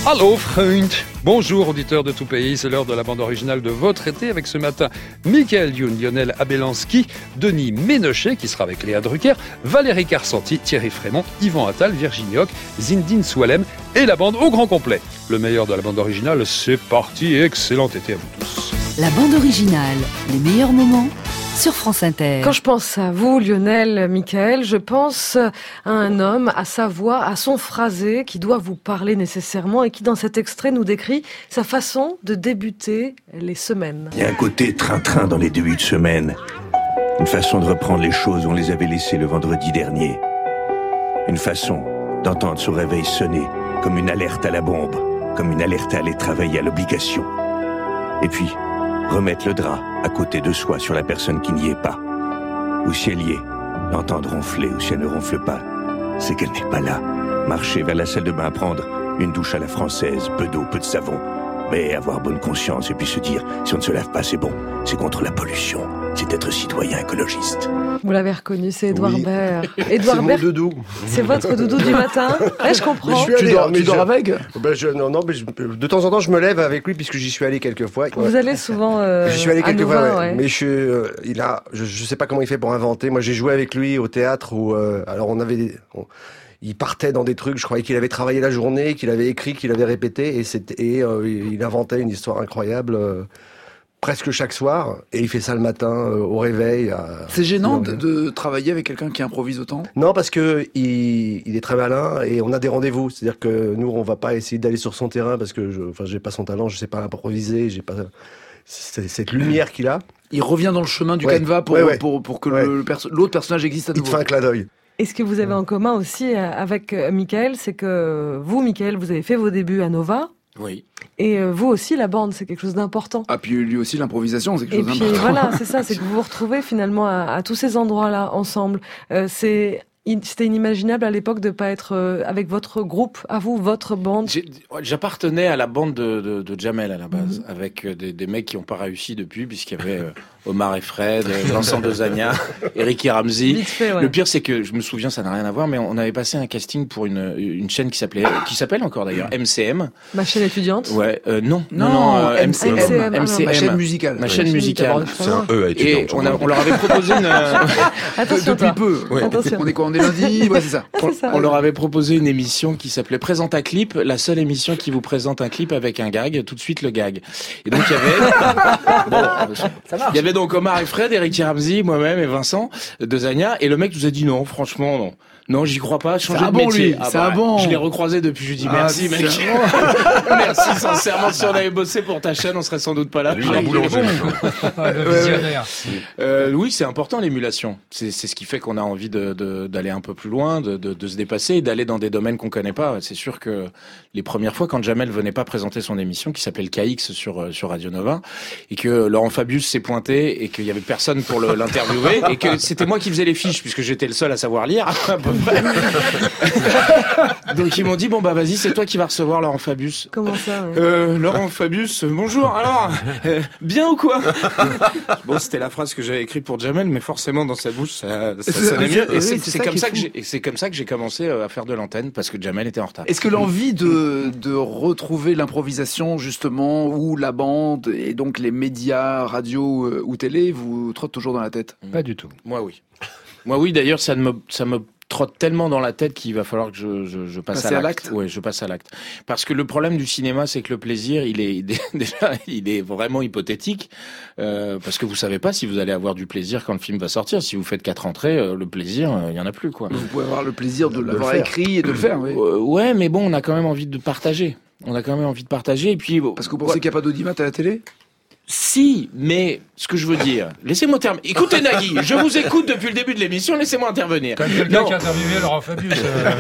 Hallo Freund. Bonjour auditeurs de tout pays, c'est l'heure de la bande originale de votre été avec ce matin Michael Youn, Lionel Abelanski, Denis Ménochet qui sera avec Léa Drucker, Valérie Carsanti, Thierry Frémont, Yvan Attal, Virginie Hoc, Zindine Soualem et la bande au grand complet. Le meilleur de la bande originale, c'est parti, excellent été à vous tous. La bande originale, les meilleurs moments sur France Inter. Quand je pense à vous, Lionel, Michael, je pense à un homme, à sa voix, à son phrasé qui doit vous parler nécessairement et qui, dans cet extrait, nous décrit sa façon de débuter les semaines. Il y a un côté train-train dans les débuts de semaine. Une façon de reprendre les choses où on les avait laissées le vendredi dernier. Une façon d'entendre son réveil sonner comme une alerte à la bombe, comme une alerte à aller travailler à l'obligation. Et puis, remettre le drap à côté de soi sur la personne qui n'y est pas. Ou si elle y est, l'entendre ronfler ou si elle ne ronfle pas, c'est qu'elle n'est pas là. Marcher vers la salle de bain, prendre une douche à la française, peu d'eau, peu de savon, mais avoir bonne conscience et puis se dire, si on ne se lave pas, c'est bon, c'est contre la pollution, c'est être citoyen écologiste. Vous l'avez reconnu, c'est Édouard Baird. C'est Édouard mon Baird, doudou. c'est votre doudou du matin. Ouais, je comprends. Tu dors avec Non, de temps en temps, je me lève avec lui puisque j'y suis allé quelques fois. Vous allez souvent J'y suis allé à quelques Nova, fois, ouais. mais je sais pas comment il fait pour inventer. Moi, j'ai joué avec lui au théâtre où, alors il partait dans des trucs, je croyais qu'il avait travaillé la journée, qu'il avait écrit, qu'il avait répété, il inventait une histoire incroyable presque chaque soir, et il fait ça le matin au réveil. C'est gênant de travailler avec quelqu'un qui improvise autant ? Non, parce que il est très malin et on a des rendez-vous. C'est-à-dire que nous, on va pas essayer d'aller sur son terrain parce que j'ai pas son talent, je sais pas improviser, j'ai pas cette lumière qu'il a. Il revient dans le chemin du canevas pour que l'autre personnage existe à nouveau. Il te fait un clin d'œil. Et ce que vous avez en commun aussi avec Michael, c'est que vous, Michael, vous avez fait vos débuts à Nova. Oui. Et vous aussi, la bande, c'est quelque chose d'important. Ah, puis lui aussi, l'improvisation, c'est quelque chose d'important. Et puis d'important. voilà, c'est ça, c'est que vous vous retrouvez finalement à tous ces endroits-là ensemble. C'était inimaginable à l'époque de ne pas être avec votre groupe, à vous, votre bande. J'appartenais à la bande de Jamel à la base, avec des mecs qui n'ont pas réussi depuis, puisqu'il y avait Omar et Fred, Vincent Dezania, Eric et Ramsey. Fait, ouais. Le pire, c'est que je me souviens, ça n'a rien à voir, mais on avait passé un casting pour une chaîne qui s'appelle encore d'ailleurs MCM. Ma chaîne étudiante. Ouais, non, MCM. Ma chaîne musicale. Ma chaîne musicale. C'est un E à Et on leur avait proposé Attention, depuis peu. Ouais. Attention. On est quoi, on est lundi. Ouais, c'est ça. On leur avait proposé une émission qui s'appelait Présente un clip, la seule émission qui vous présente un clip avec un gag, tout de suite le gag. Et donc il y avait donc Omar et Fred, Eric et Ramsey, moi-même et Vincent Dezania, et le mec nous a dit non, franchement non. Non, j'y crois pas, changer de métier. C'est un bon. Je l'ai recroisé depuis, je lui dis merci mec. Merci sincèrement, si on avait bossé pour ta chaîne, on serait sans doute pas là. Lui, il a boulanger. Oui, c'est important l'émulation. C'est ce qui fait qu'on a envie d'aller un peu plus loin, de se dépasser et d'aller dans des domaines qu'on connaît pas. C'est sûr que les premières fois, quand Jamel venait pas présenter son émission, qui s'appelle KX sur Radio Nova, et que Laurent Fabius s'est pointé et qu'il y avait personne pour l'interviewer, et que c'était moi qui faisais les fiches puisque j'étais le seul à savoir lire. Donc ils m'ont dit bon bah vas-y, c'est toi qui vas recevoir Laurent Fabius. Comment ça Laurent Fabius, bonjour. Alors bien ou quoi? Bon, c'était la phrase que j'avais écrite pour Jamel, mais forcément dans sa bouche ça sonnait mieux. Et c'est comme ça que j'ai commencé à faire de l'antenne, parce que Jamel était en retard. Est-ce que l'envie de retrouver l'improvisation justement, ou la bande et donc les médias, radio ou télé, vous trotte toujours dans la tête? Pas du tout. Moi oui. D'ailleurs ça me trotte tellement dans la tête qu'il va falloir que je passe à l'acte. Ouais, je passe à l'acte. Parce que le problème du cinéma, c'est que le plaisir, il est vraiment hypothétique, parce que vous savez pas si vous allez avoir du plaisir quand le film va sortir. Si vous faites 4 entrées, le plaisir, il y en a plus, quoi. Vous pouvez avoir le plaisir de l'avoir écrit et de le faire, oui. Ouais, mais bon, on a quand même envie de partager. Et puis parce que vous pensez qu'il n'y a pas d'audimat à la télé? Si, mais ce que je veux dire, laissez-moi terminer. Écoutez Nagui, je vous écoute depuis le début de l'émission, laissez-moi intervenir. Comme quelqu'un qui a interviewé Laurent Fabius.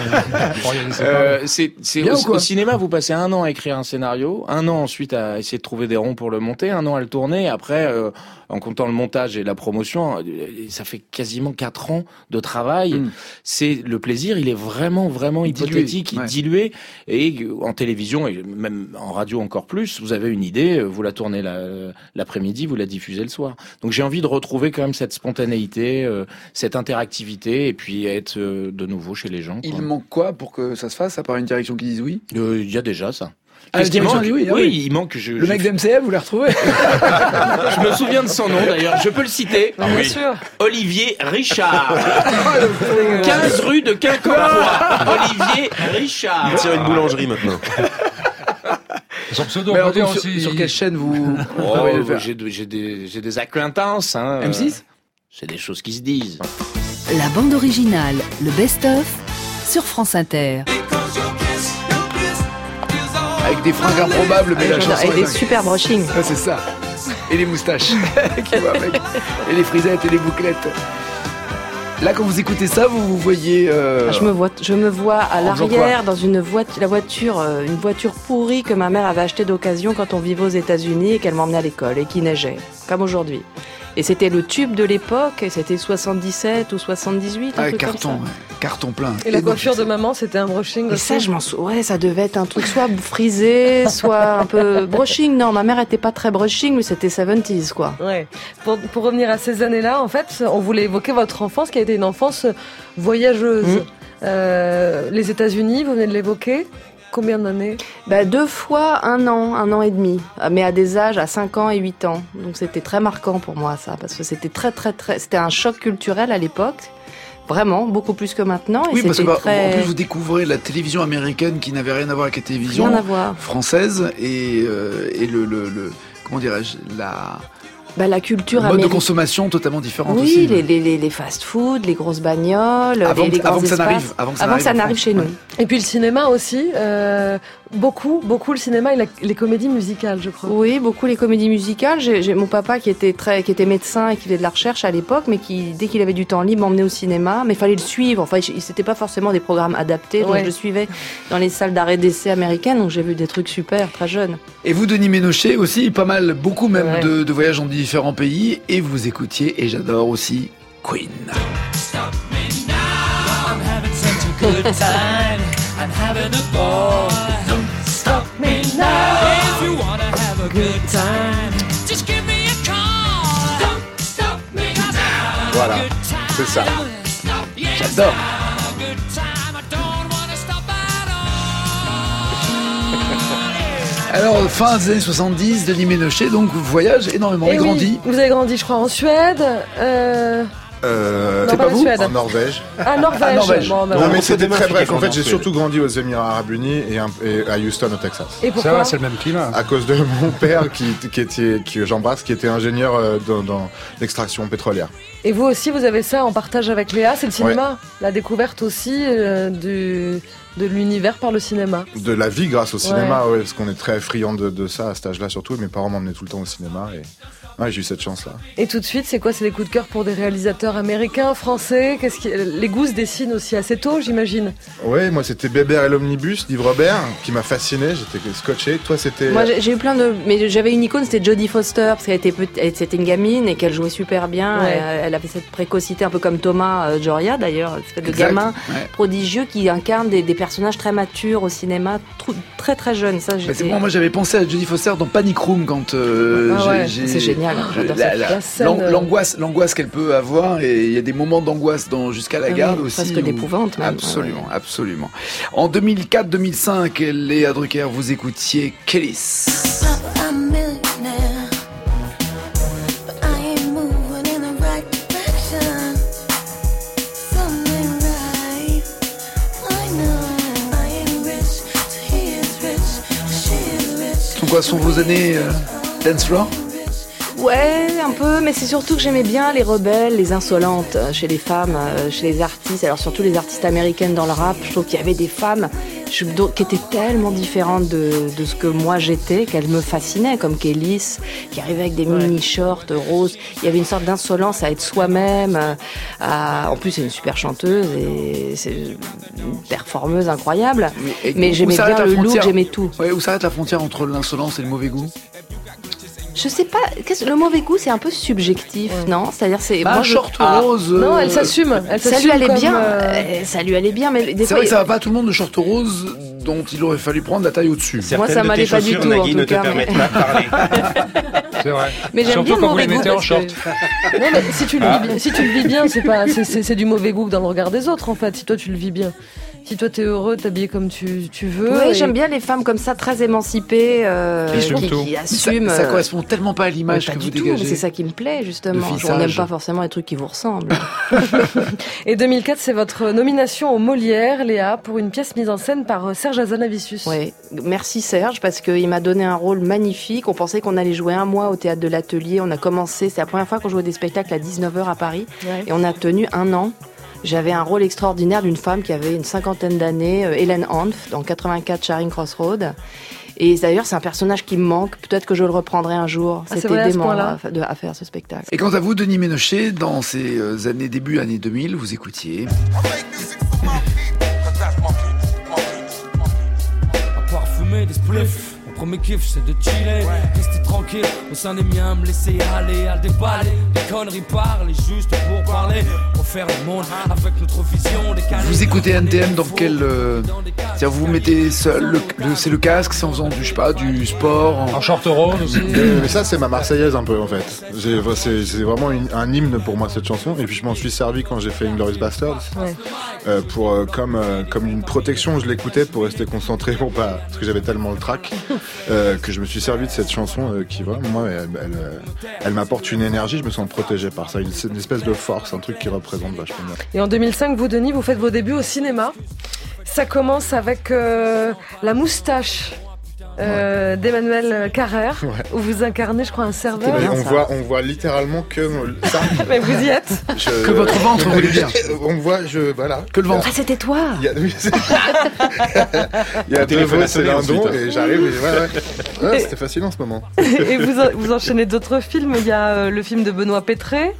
Au cinéma, vous passez 1 an à écrire un scénario, 1 an ensuite à essayer de trouver des ronds pour le monter, 1 an à le tourner, après, en comptant le montage et la promotion, ça fait quasiment 4 ans de travail. C'est le plaisir, il est vraiment hypothétique, dilué. Et en télévision, et même en radio encore plus, vous avez une idée, vous la tournez l'après-midi, vous la diffusez le soir. Donc j'ai envie de retrouver quand même cette spontanéité, cette interactivité, et puis être de nouveau chez les gens. Il manque quoi pour que ça se fasse, à part une direction qui dise oui? Il y a déjà ça. Effectivement, oui, il manque. Le mec d'MCM, vous l'avez retrouvé? Je me souviens de son nom d'ailleurs. Je peux le citer. Bien sûr. Olivier Richard. 15 rue de Quincampoix. Olivier Richard. Il tient une boulangerie maintenant. Son pseudo, Mais on peut dire alors, aussi. sur quelle chaîne vous Oh, prévoyez le faire? j'ai des acquaintances. Hein. M6? C'est des choses qui se disent. La bande originale, le best-of, sur France Inter. Avec des fringues improbables, mais la chanson Et est des dingue. super brushings. Ouais, c'est ça. Et les moustaches qui vont avec. Et les frisettes et les bouclettes. Là, quand vous écoutez ça, vous voyez... Je me vois à En faisant l'arrière dans une voiture pourrie que ma mère avait achetée d'occasion quand on vivait aux États-Unis et qu'elle m'emmenait à l'école et qui neigeait, comme aujourd'hui. Et c'était le tube de l'époque, et c'était 77 ou 78, un truc carton, comme ça. ouais. Carton plein. Et la donc, coiffure de maman, c'était un brushing Et aussi. ça, je m'en souviens. Ouais, ça devait être un truc soit frisé, soit un peu brushing. Non, ma mère était pas très brushing, mais c'était 70s, quoi. Ouais. Pour revenir à ces années-là, en fait, on voulait évoquer votre enfance, qui a été une enfance voyageuse. Les États-Unis, vous venez de l'évoquer. Combien d'années? 2 fois 1 an et demi, mais à des âges à 5 ans et 8 ans. Donc c'était très marquant pour moi, ça, parce que c'était c'était un choc culturel à l'époque. Vraiment, beaucoup plus que maintenant. Et oui, parce que c'était en plus vous découvrez la télévision américaine qui n'avait rien à voir avec la télévision Rien à voir. française et le comment dirais-je, la culture le mode de américaine. consommation totalement différente Oui, aussi. les fast-food, les grosses bagnoles, Avant les que grands ça espaces. n'arrive, avant que ça ça n'arrive en n'arrive France. chez nous. Et puis le cinéma aussi, beaucoup le cinéma et les comédies musicales, je crois. Oui, beaucoup les comédies musicales. J'ai mon papa qui était médecin et qui faisait de la recherche à l'époque, mais qui, dès qu'il avait du temps libre, m'emmenait au cinéma. Mais il fallait le suivre. Enfin, c'était pas forcément des programmes adaptés. Donc Ouais. je le suivais dans les salles d'arrêt d'essai américaines. Donc j'ai vu des trucs super, très jeune. Et vous, Denis Ménochet, aussi, pas mal, beaucoup même Ouais. de voyages dans différents pays. Et vous écoutiez, et j'adore aussi, Queen. Voilà, c'est ça. J'adore. Alors, fin des années 70, Denis Ménochet, donc, voyage énormément, Et il oui, grandit. vous avez grandi, je crois, en Suède. Non, C'est pas pas en vous Suède. En Norvège. Ah, Norvège. Ah, Norvège. Bon, bah, Non, Non, voilà. mais c'était demain, très c'est bref. quelqu'un En fait, en j'ai Suède. surtout grandi aux Émirats Arabes Unis et à Houston, au Texas. Et Ça pourquoi va, c'est le même climat. À cause de mon père que j'embrasse, qui était ingénieur dans l'extraction pétrolière. Et vous aussi, vous avez ça en partage avec Léa, c'est le cinéma. La découverte aussi de l'univers par le cinéma. De la vie grâce au cinéma, ouais, parce qu'on est très friands de ça à cet âge-là surtout. Mes parents m'emmenaient tout le temps au cinéma et ouais, j'ai eu cette chance-là. Et tout de suite, c'est quoi? C'est des coups de cœur pour des réalisateurs américains, français? Les goûts se dessinent aussi assez tôt, j'imagine. Ouais, moi c'était Bébert et l'omnibus d'Yves Robert qui m'a fasciné, j'étais scotché. Toi c'était... Moi, j'ai eu plein de. Mais j'avais une icône, c'était Jodie Foster, parce qu'elle était c'était une gamine et qu'elle jouait super bien. Ouais. Elle avait cette précocité, un peu comme Thomas Joria d'ailleurs, cette espèce de Exact. gamin Ouais. prodigieux qui incarne des personnages très matures au cinéma, très très jeunes. Ça, Bah, c'est j'étais. bon, moi j'avais pensé à Jodie Foster dans Panic Room quand ouais, c'est génial, j'adore La scène, l'angoisse qu'elle peut avoir, et il y a des moments d'angoisse jusqu'à la garde oui, aussi. presque où- d'épouvante, même. Absolument, absolument. En 2004-2005, Léa Drucker, vous écoutiez Kélis. I'm a millionaire, but I ain't moving in the right direction. Something right, I know I ain't rich, so he is rich, she is rich. Sont quoi, sont vos années dance floor? Ouais, un peu, mais c'est surtout que j'aimais bien les rebelles, les insolentes chez les femmes, chez les artistes, alors surtout les artistes américaines dans le rap. Je trouve qu'il y avait des femmes qui étaient tellement différentes de ce que moi j'étais, qu'elles me fascinaient, comme Kélis, qui arrivait avec des mini-shorts roses. Il y avait une sorte d'insolence à être soi-même. En plus, c'est une super chanteuse et c'est une performeuse incroyable. Mais où j'aimais s'arrête bien la le look, frontière j'aimais tout. Ouais, où s'arrête la frontière entre l'insolence et le mauvais goût? Je sais pas, le mauvais goût c'est un peu subjectif, non? C'est-à-dire c'est Un moi, short rose. Non, elle s'assume. ça lui allait bien, ça lui allait bien, mais des C'est fois vrai que ça va pas à tout le monde de short rose dont il aurait fallu prendre la taille au-dessus. Moi, ça m'allait pas du tout, en Nagui, tout ne te cas, permettent mais- pas de parler. C'est vrai. Mais j'aime Surtout bien le quand vous mauvais les goût mettez en parce short. que- Non, mais si tu le vis bien, c'est du mauvais goût dans le regard des autres, en fait. Si toi tu le vis bien. Si toi t'es heureux, t'habiller comme tu veux. Oui, j'aime bien les femmes comme ça, très émancipées, qui assument. Ça correspond tellement pas à l'image pas que du vous tout, dégagez. mais c'est ça qui me plaît, justement. Le On visage. n'aime pas forcément les trucs qui vous ressemblent. Et 2004, c'est votre nomination au Molière, Léa, pour une pièce mise en scène par Serge Hazanavicius. Oui, merci Serge, parce qu'il m'a donné un rôle magnifique. On pensait qu'on allait jouer un mois au Théâtre de l'Atelier. On a commencé, c'est la première fois qu'on jouait des spectacles à 19h à Paris. Ouais. Et on a tenu 1 an. J'avais un rôle extraordinaire d'une femme qui avait une 50aine d'années, Hélène Hanf, dans 84 Charing Cross Road. Et d'ailleurs, c'est un personnage qui me manque. Peut-être que je le reprendrai un jour. Ah, c'est C'était vrai, à ce dément point-là à faire ce spectacle. Et quant à vous, Denis Ménochet, dans ces début années 2000, vous écoutiez. À part fumer des spliffs, mon premier kiff c'est de chiller, rester tranquille au sein des miens, me laisser aller à déballer, des conneries parler juste pour parler, refaire le monde avec notre vision décalée. Vous écoutez NTM dans quel... C'est-à-dire vous mettez seul, c'est le casque, c'est en faisant du sport... En short rose aussi. Mais ça, c'est ma Marseillaise un peu en fait. C'est vraiment un hymne pour moi cette chanson. Et puis je m'en suis servi quand j'ai fait Inglourious Basterds. Ouais. Comme une protection, je l'écoutais pour rester concentré, parce que j'avais tellement le trac, que je me suis servi de cette chanson qui, moi, elle m'apporte une énergie, je me sens protégé par ça. C'est une espèce de force, un truc qui représente vachement bien. Et en 2005, vous, Denis, vous faites vos débuts au cinéma. Ça commence avec La Moustache d'Emmanuel Carrère, où vous incarnez, je crois, un serveur. On voit littéralement que ça. Mais vous y êtes. Que votre ventre, vous voulez dire. On voit, voilà. Que le ventre. Ah, c'était toi. Il y a deux voix, c'est l'indon, et j'arrive, et ouais, c'était fascinant ce moment. Et vous enchaînez d'autres films. Il y a le film de Benoît Pétré.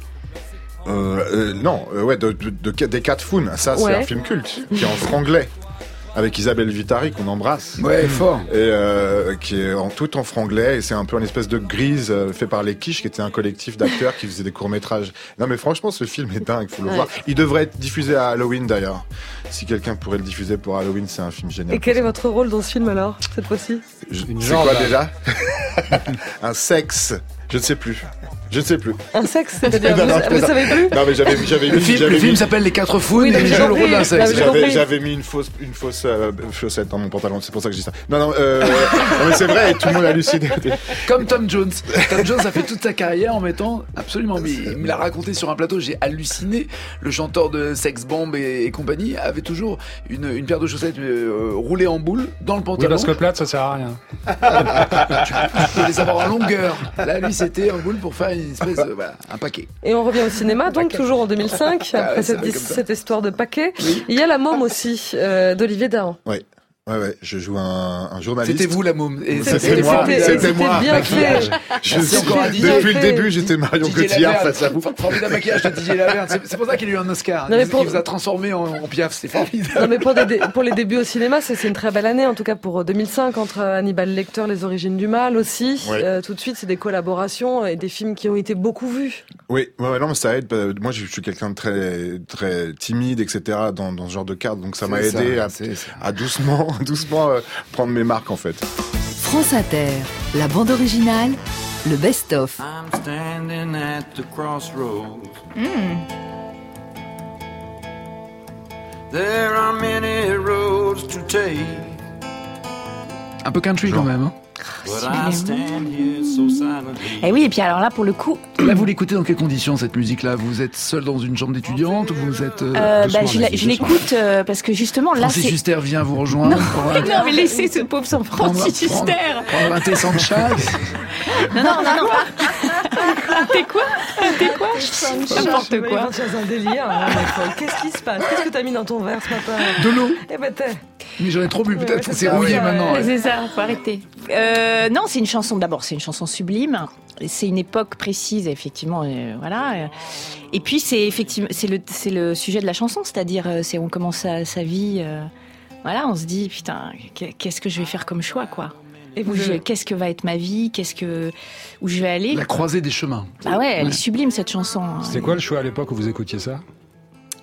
Des Cat Foon. Ça, c'est un film culte qui est en franglais. Avec Isabelle Vitari qu'on embrasse. Ouais, fort. Et qui est tout en franglais, et c'est un peu une espèce de grise fait par les Quiches, qui était un collectif d'acteurs qui faisaient des courts-métrages. Non mais franchement, ce film est dingue, faut le voir. Il devrait être diffusé à Halloween d'ailleurs. Si quelqu'un pourrait le diffuser pour Halloween, c'est un film génial. Et quel est votre rôle dans ce film alors, cette fois-ci? C'est quoi déjà? Un sexe. Je ne sais plus. Un sexe, c'est-à-dire vous savez plus? Non mais j'avais Le film s'appelle Les 4 Founes et je le rôle d'un sexe. J'avais mis une fausse chaussette dans mon pantalon, c'est pour ça que je dis ça. Non, mais c'est vrai, et tout le monde a halluciné. Comme Tom Jones. Tom Jones a fait toute sa carrière en mettant absolument, mais il me l'a raconté sur un plateau, j'ai halluciné. Le chanteur de Sex Bomb et compagnie avait toujours une paire de chaussettes roulées en boule dans le pantalon. Oui, parce que plate, ça sert à rien. Tu peux les avoir en longueur. Là, lui, c'était en boule pour faire une espèce de, un paquet. Et on revient au cinéma, donc toujours en 2005, après cette histoire de paquet. Oui. Il y a La Môme aussi, d'Olivier Dahan. Oui. Ouais, je joue un journaliste. C'était vous la môme. Et c'était moi. C'était bien fait. Depuis le début, j'étais Marion Cotillard face à vous. Formidable maquillage de Didier Laverne. C'est pour ça qu'il a eu un Oscar. Il vous a transformé en Piaf, c'est formidable. Non, mais pour les débuts au cinéma, c'est une très belle année, en tout cas pour 2005, entre Hannibal Lecter, Les Origines du Mal aussi. Oui. Tout de suite, c'est des collaborations et des films qui ont été beaucoup vus. Oui, non, mais ça aide. Moi, je suis quelqu'un de très, très timide, etc., dans ce genre de cadre. Donc ça m'a aidé à doucement prendre mes marques en fait. France Inter, la bande originale, le best-of. I'm standing at the crossroads. There are many roads to take. Un peu country quand même, hein. Et oui, et puis alors là, pour le coup... Là, vous l'écoutez dans quelles conditions, cette musique-là? Vous êtes seul dans une chambre d'étudiante ou vous êtes... je l'écoute parce que justement, là, Francis Huster vient vous rejoindre. Non, mais laissez ce pauvre sans Francis Huster. Prendre un thé sans chat. Non. T'es quoi N'importe quoi. C'est un délire. Qu'est-ce qui se passe? Qu'est-ce que t'as mis dans ton verre ce matin? De l'eau. Eh ben mais j'en ai trop bu, peut-être que c'est rouillé maintenant. C'est ça, faut arrêter. Non, c'est une chanson, d'abord, c'est une chanson sublime. C'est une époque précise, effectivement, voilà. Et puis, c'est effectivement, c'est le sujet de la chanson, c'est-à-dire, on commence sa vie, voilà, on se dit, putain, qu'est-ce que je vais faire comme choix, quoi. Et qu'est-ce que va être ma vie, où je vais aller. La croisée des chemins. Ah ouais, elle est sublime, cette chanson. C'était quoi le choix à l'époque où vous écoutiez ça?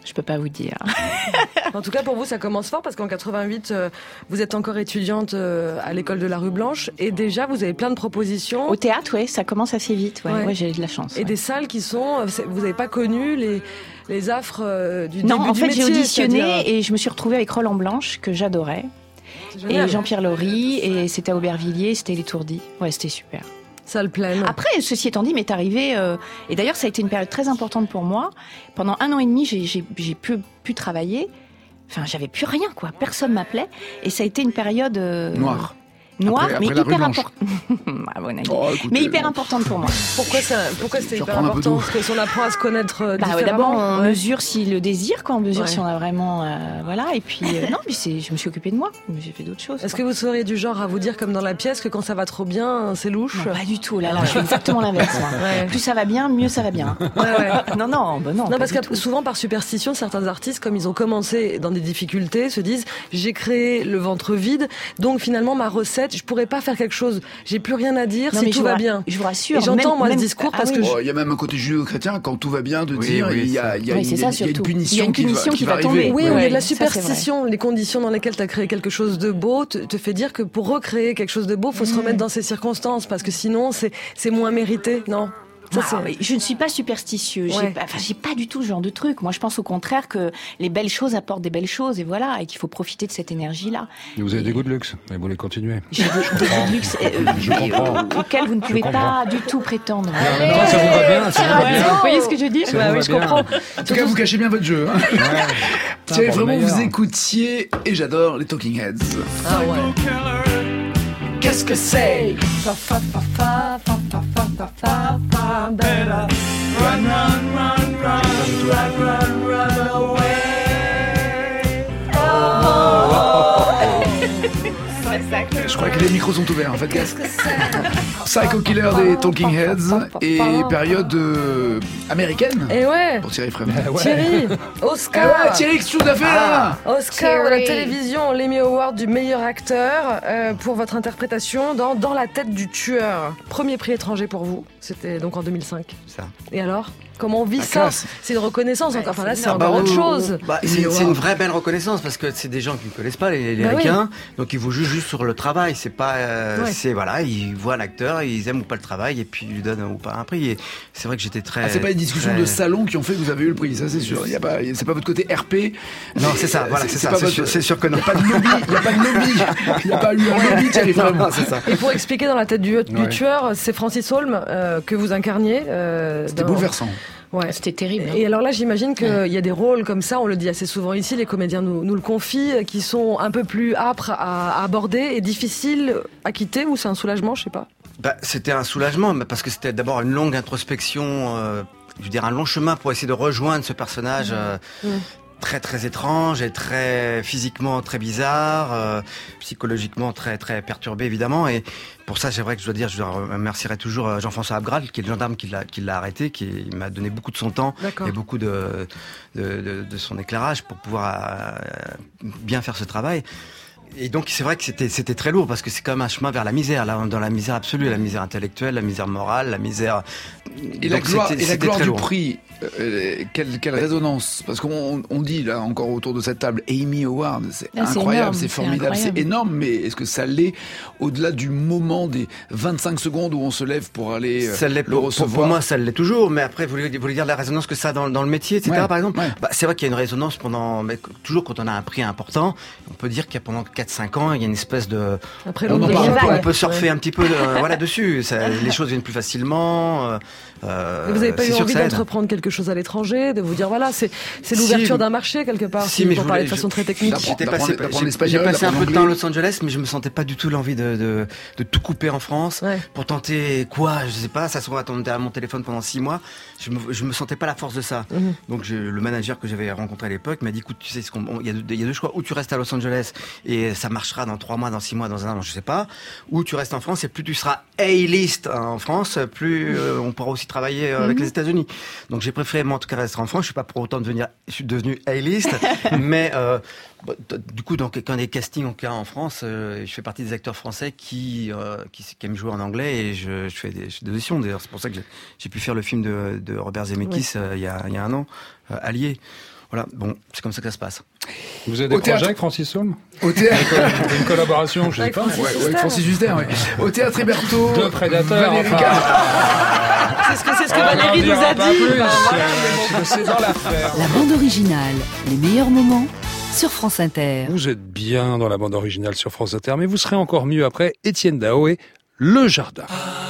Je peux pas vous dire. En tout cas, pour vous, ça commence fort parce qu'en 88, vous êtes encore étudiante à l'école de la Rue Blanche et déjà, vous avez plein de propositions. Au théâtre, oui, ça commence assez vite. Ouais, j'ai de la chance. Et des salles qui sont... Vous n'avez pas connu les affres du non, début en du fait, métier. j'ai auditionné c'est-à-dire- et je me suis retrouvée avec Roland Blanche, que j'adorais. C'est Et génial. Jean-Pierre Laurie, et c'était à Aubervilliers, c'était l'étourdi. Ouais, c'était super. Salle pleine. Après, ceci étant dit, m'est arrivé, et d'ailleurs ça a été une période très importante pour moi. Pendant 1 an et demi, j'ai pu travailler. Enfin, j'avais plus rien, quoi. Personne m'appelait, et ça a été une période Noire. Noire, Après mais la Rue hyper Blanche. importante. Ah, bon, Oh, écoutez, mais hyper importante pour moi. Pourquoi c'était Je vais hyper reprendre un peu important? d'eau. Parce que si on apprend à se connaître Bah, différemment. d'abord, on Ouais. mesure si le désir, quoi. On mesure Ouais. si on a vraiment, voilà. Et puis, non, mais je me suis occupée de moi. Mais j'ai fait d'autres choses. Est-ce quoi. que vous seriez du genre à vous dire comme dans la pièce que quand ça va trop bien, c'est louche? Non, pas du tout. Là, je fais exactement l'inverse. moi. Ouais. Plus ça va bien, mieux ça va bien. Ouais. Non, non, bah non. Non, pas parce du que tout. souvent, par superstition, certains artistes, comme ils ont commencé dans des difficultés, se disent j'ai créé le ventre vide, donc finalement ma recette, je pourrais pas faire quelque chose. J'ai plus rien à dire Non, si mais tout je va vous bien. Je vous rassure. Et j'entends moi ce même- discours Ah parce oui. que Oh, il y a même un côté judéo-chrétien, quand tout va bien, de Oui, dire oui, il y a Oui, une c'est ça, il y a une surtout. punition, Il y a une punition qui va tomber. arriver. oui, il y a de la ça, c'est vrai. superstition. Les conditions dans lesquelles tu as créé quelque chose de beau te fait dire que pour recréer quelque chose de beau, faut se remettre dans ces circonstances parce que sinon c'est moins mérité, non? Ça, Ah, mais je ne suis pas superstitieuse. Ouais. J'ai pas du tout ce genre de truc. Moi, je pense au contraire que les belles choses apportent des belles choses, et voilà, et qu'il faut profiter de cette énergie-là. Vous avez des goûts de luxe, mais vous les continuez. J'ai des goûts de luxe Je comprends. auxquels vous ne pouvez comprends. pas du tout prétendre. Mais en même temps, ça vous va bien. Ça vous va bien. Vous voyez ce que je dis Ça Bah vous oui, va je bien. comprends. En tout cas, vous cachez bien votre jeu. Hein. Ouais. Thierry, Pour le vraiment, meilleur. vous écoutiez, et j'adore les Talking Heads. Ah ouais. Qu'est-ce que c'est? Je crois que les micros sont ouverts, en fait, gars. Psycho Killer des Talking Heads et période américaine Et ouais. pour Thierry Frémont. Thierry, Eh Oscar. ouais, Thierry, qu'est-ce que tu nous as fait là? Oscar de la Thierry. télévision, l'Emmy Award du meilleur acteur pour votre interprétation dans La tête du tueur. Premier prix étranger pour vous, c'était donc en 2005. Ça. Et alors, comment on vit La ça? classe. C'est une reconnaissance encore. Enfin là, c'est Ah encore bah, autre chose. Bah, Emmy c'est Award. une vraie belle reconnaissance parce que c'est des gens qui ne connaissent pas les Bah oui. ricains, donc ils vous jugent juste sur le travail. C'est pas, Ouais. c'est voilà, ils voient l'acteur, ils aiment ou pas le travail et puis ils lui donnent ou pas un prix. Et c'est vrai que j'étais très. Ah, c'est pas les discussions très- de salon qui ont fait que vous avez eu le prix, ça c'est sûr. Il y a pas, c'est pas votre côté RP. Non, c'est ça. Voilà, c'est ça. pas C'est votre- sûr, c'est sûr que non. Il n'y a pas de lobby. Il n'y a pas de lobby. Il n'y a pas eu un lobby, Thierry Frémont. Non, c'est ça. Et pour expliquer dans La tête du Ouais. tueur, c'est Francis Holm que vous incarniez. C'était dans- bouleversant. Ouais. C'était terrible. hein. Et alors là, j'imagine qu'il y a des rôles comme ça, on le dit assez souvent ici, les comédiens nous le confient, qui sont un peu plus âpres à aborder et difficiles à quitter, ou c'est un soulagement, je sais pas. Bah, c'était un soulagement, mais parce que c'était d'abord une longue introspection, je veux dire un long chemin pour essayer de rejoindre ce personnage très très étrange et très physiquement très bizarre, psychologiquement très très perturbé évidemment. Et pour ça, c'est vrai que je remercierai toujours Jean-François Abgral, qui est le gendarme qui l'a arrêté, qui m'a donné beaucoup de son temps D'accord. et beaucoup de son éclairage pour pouvoir bien faire ce travail. Et donc c'est vrai que c'était très lourd parce que c'est quand même un chemin vers la misère, là, dans la misère absolue, la misère intellectuelle, la misère morale, la misère. Et la Donc, gloire, c'était et la gloire très du lourd. prix, quelle résonance? Parce qu'on dit là encore autour de cette table, Emmy Award, c'est Ah, c'est incroyable, énorme, c'est c'est formidable, c'est incroyable. énorme, mais est-ce que ça l'est au-delà du moment des 25 secondes où on se lève pour aller Ça l'est le recevoir? pour moi, ça l'est toujours. Mais après, vous voulez dire la résonance que ça a dans le métier, etc. Ouais, par exemple. ouais. Bah, c'est vrai qu'il y a une résonance toujours quand on a un prix important. On peut dire qu'il y a pendant 4-5 ans, il y a une espèce de. Après On en l'autre, parle il y a pas. vague. On peut surfer Ouais. un petit peu voilà dessus. Les choses viennent plus facilement. Et vous n'avez pas c'est eu sûr envie que ça aide. d'entreprendre quelque chose à l'étranger, de vous dire voilà, c'est l'ouverture Si, d'un marché quelque part, si, mais pour je parler de voulais- façon très technique. D'apprendre l'espagnol, J'ai passé un d'apprendre peu de temps à l'anglais. Los Angeles, mais je me sentais pas du tout l'envie de tout couper en France Ouais. pour tenter je sais pas, ça se trouve à mon téléphone pendant 6 mois. Je me sentais pas la force de ça. Mhm. Donc le manager que j'avais rencontré à l'époque m'a dit écoute, tu sais il y a deux choix, ou tu restes à Los Angeles et ça marchera dans 3 mois, dans 6 mois, dans 1 an, je sais pas, ou tu restes en France et plus tu seras A-list en France, plus on pourra aussi travailler avec les États-Unis. Donc j'ai préféré moi en tout cas rester en France. Je suis pas pour autant je suis devenu A-list, mais du coup quand il y a des castings en France, je fais partie des acteurs français qui aiment jouer en anglais et je fais des auditions. D'ailleurs c'est pour ça que j'ai pu faire le film de Robert Zemeckis il y a 1 an, Allié. Voilà, bon, c'est comme ça que ça se passe. Vous avez des projets avec Francis Saulme? Au théâtre. Une collaboration, je sais pas. Ouais, Francis Huster, ouais. Au théâtre Héberto. Deux prédateurs. Valérie C'est ce que Valérie nous a dit. C'est dans l'affaire. La bande originale, les meilleurs moments sur France Inter. Vous êtes bien dans la bande originale sur France Inter, mais vous serez encore mieux après Étienne Dao et Le Jardin.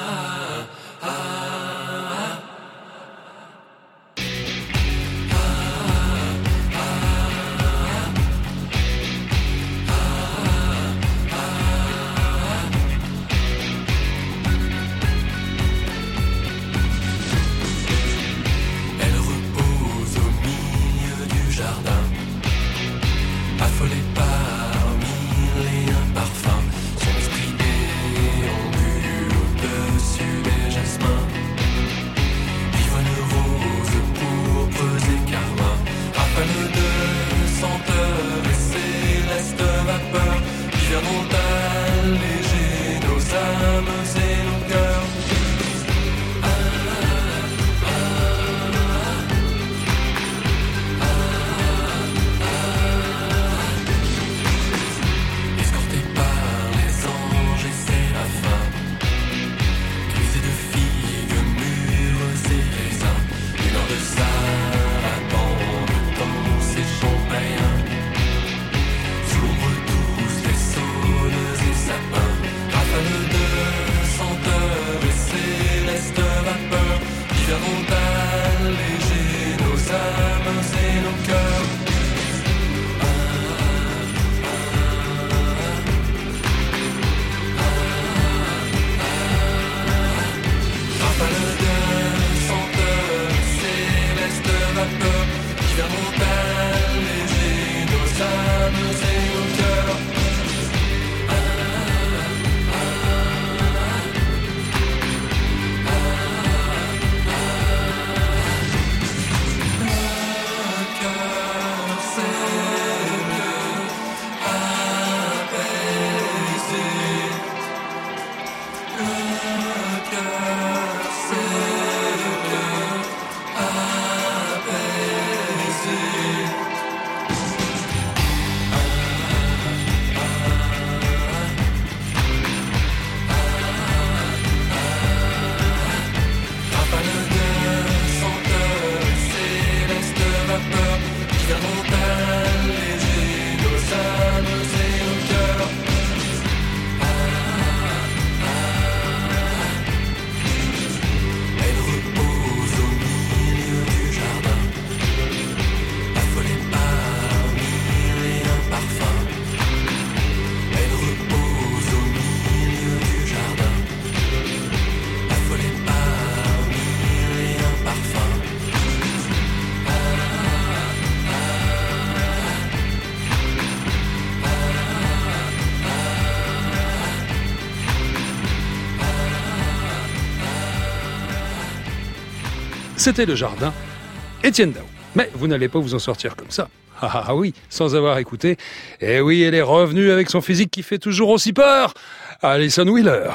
C'était Le Jardin, Étienne Dao. Mais vous n'allez pas vous en sortir comme ça. Ah oui, sans avoir écouté. Eh oui, elle est revenue avec son physique qui fait toujours aussi peur. Alison Wheeler.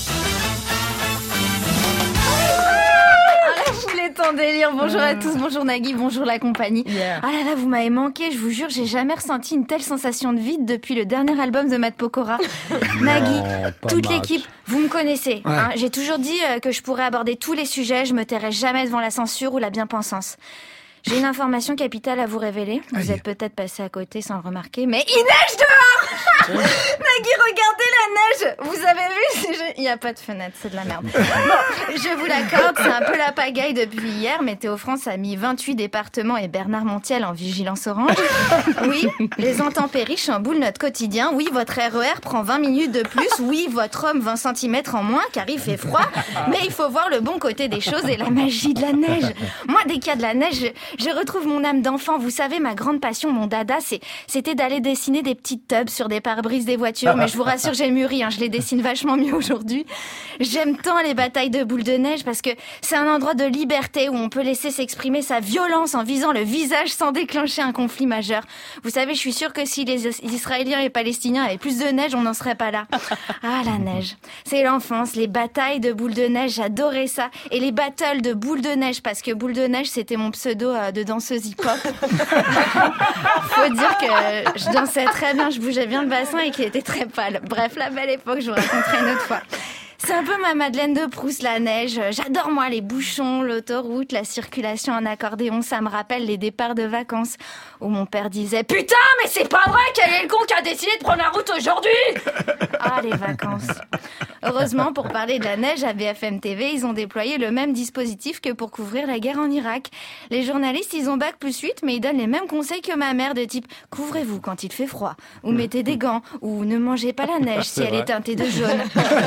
En délire. Bonjour à tous, bonjour Nagui, bonjour la compagnie. Ah là là, vous m'avez manqué, je vous jure, j'ai jamais ressenti une telle sensation de vide depuis le dernier album de Matt Pokora. Nagui, toute l'équipe, vous me connaissez. Ouais. Hein, j'ai toujours dit que je pourrais aborder tous les sujets, je me tairai jamais devant la censure ou la bien-pensance. J'ai une information capitale à vous révéler. Vous êtes peut-être passé à côté sans le remarquer, mais il neige dehors. Nagui, regardez la neige. Vous avez vu? Il n'y a pas de fenêtre, c'est de la merde. Bon, je vous l'accorde, c'est un peu la pagaille depuis hier. Météo France a mis 28 départements et Bernard Montiel en vigilance orange. Oui, les intempéries chamboulent notre quotidien. Oui, votre RER prend 20 minutes de plus. Oui, votre homme 20 cm en moins car il fait froid. Mais il faut voir le bon côté des choses et la magie de la neige. Moi, dès qu'il y a de la neige, je retrouve mon âme d'enfant. Vous savez, ma grande passion, mon dada, c'était d'aller dessiner des petites tubs sur sur des pare-brises des voitures, mais je vous rassure, j'ai mûri, je les dessine vachement mieux aujourd'hui. J'aime tant les batailles de boules de neige parce que c'est un endroit de liberté où on peut laisser s'exprimer sa violence en visant le visage sans déclencher un conflit majeur. Vous savez, je suis sûre que si les Israéliens et les Palestiniens avaient plus de neige, on n'en serait pas là. Ah, la neige. C'est l'enfance, les batailles de boules de neige, j'adorais ça. Et les battles de boules de neige, parce que boule de neige, c'était mon pseudo de danseuse hip-hop. Faut dire que je dansais très bien, je bougeais bien le bassin et qu'il était très pâle. Bref, la belle époque, je vous raconterai une autre fois. C'est un peu ma Madeleine de Proust, la neige. J'adore, moi, les bouchons, l'autoroute, la circulation en accordéon. Ça me rappelle les départs de vacances où mon père disait « Putain, mais c'est pas vrai, quel est le con qui a décidé de prendre la route aujourd'hui ?» Ah, les vacances. Heureusement, pour parler de la neige, à BFM TV, ils ont déployé le même dispositif que pour couvrir la guerre en Irak. Les journalistes, ils ont bac+8, mais ils donnent les mêmes conseils que ma mère, de type « Couvrez-vous quand il fait froid » ou « Mettez des gants » ou « Ne mangez pas la neige si elle est teintée de jaune ».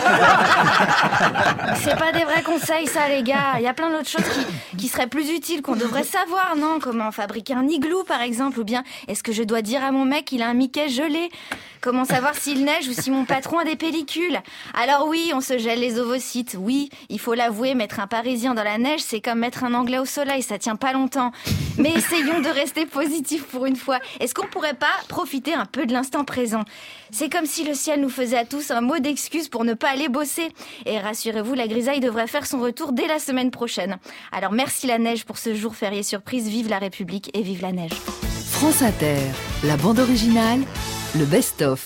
C'est pas des vrais conseils, ça, les gars. Il y a plein d'autres choses qui seraient plus utiles, qu'on devrait savoir, non? Comment fabriquer un igloo, par exemple, ou bien est-ce que je dois dire à mon mec qu'il a un Mickey gelé? Comment savoir s'il neige ou si mon patron a des pellicules? Alors oui, on se gèle les ovocytes. Oui, il faut l'avouer, mettre un Parisien dans la neige, c'est comme mettre un Anglais au soleil, ça tient pas longtemps. Mais essayons de rester positifs pour une fois. Est-ce qu'on pourrait pas profiter un peu de l'instant présent? C'est comme si le ciel nous faisait à tous un mot d'excuse pour ne pas aller bosser. Et rassurez-vous, la grisaille devrait faire son retour dès la semaine prochaine. Alors merci la neige pour ce jour férié surprise. Vive la République et vive la neige. France Inter, la bande originale, le best-of.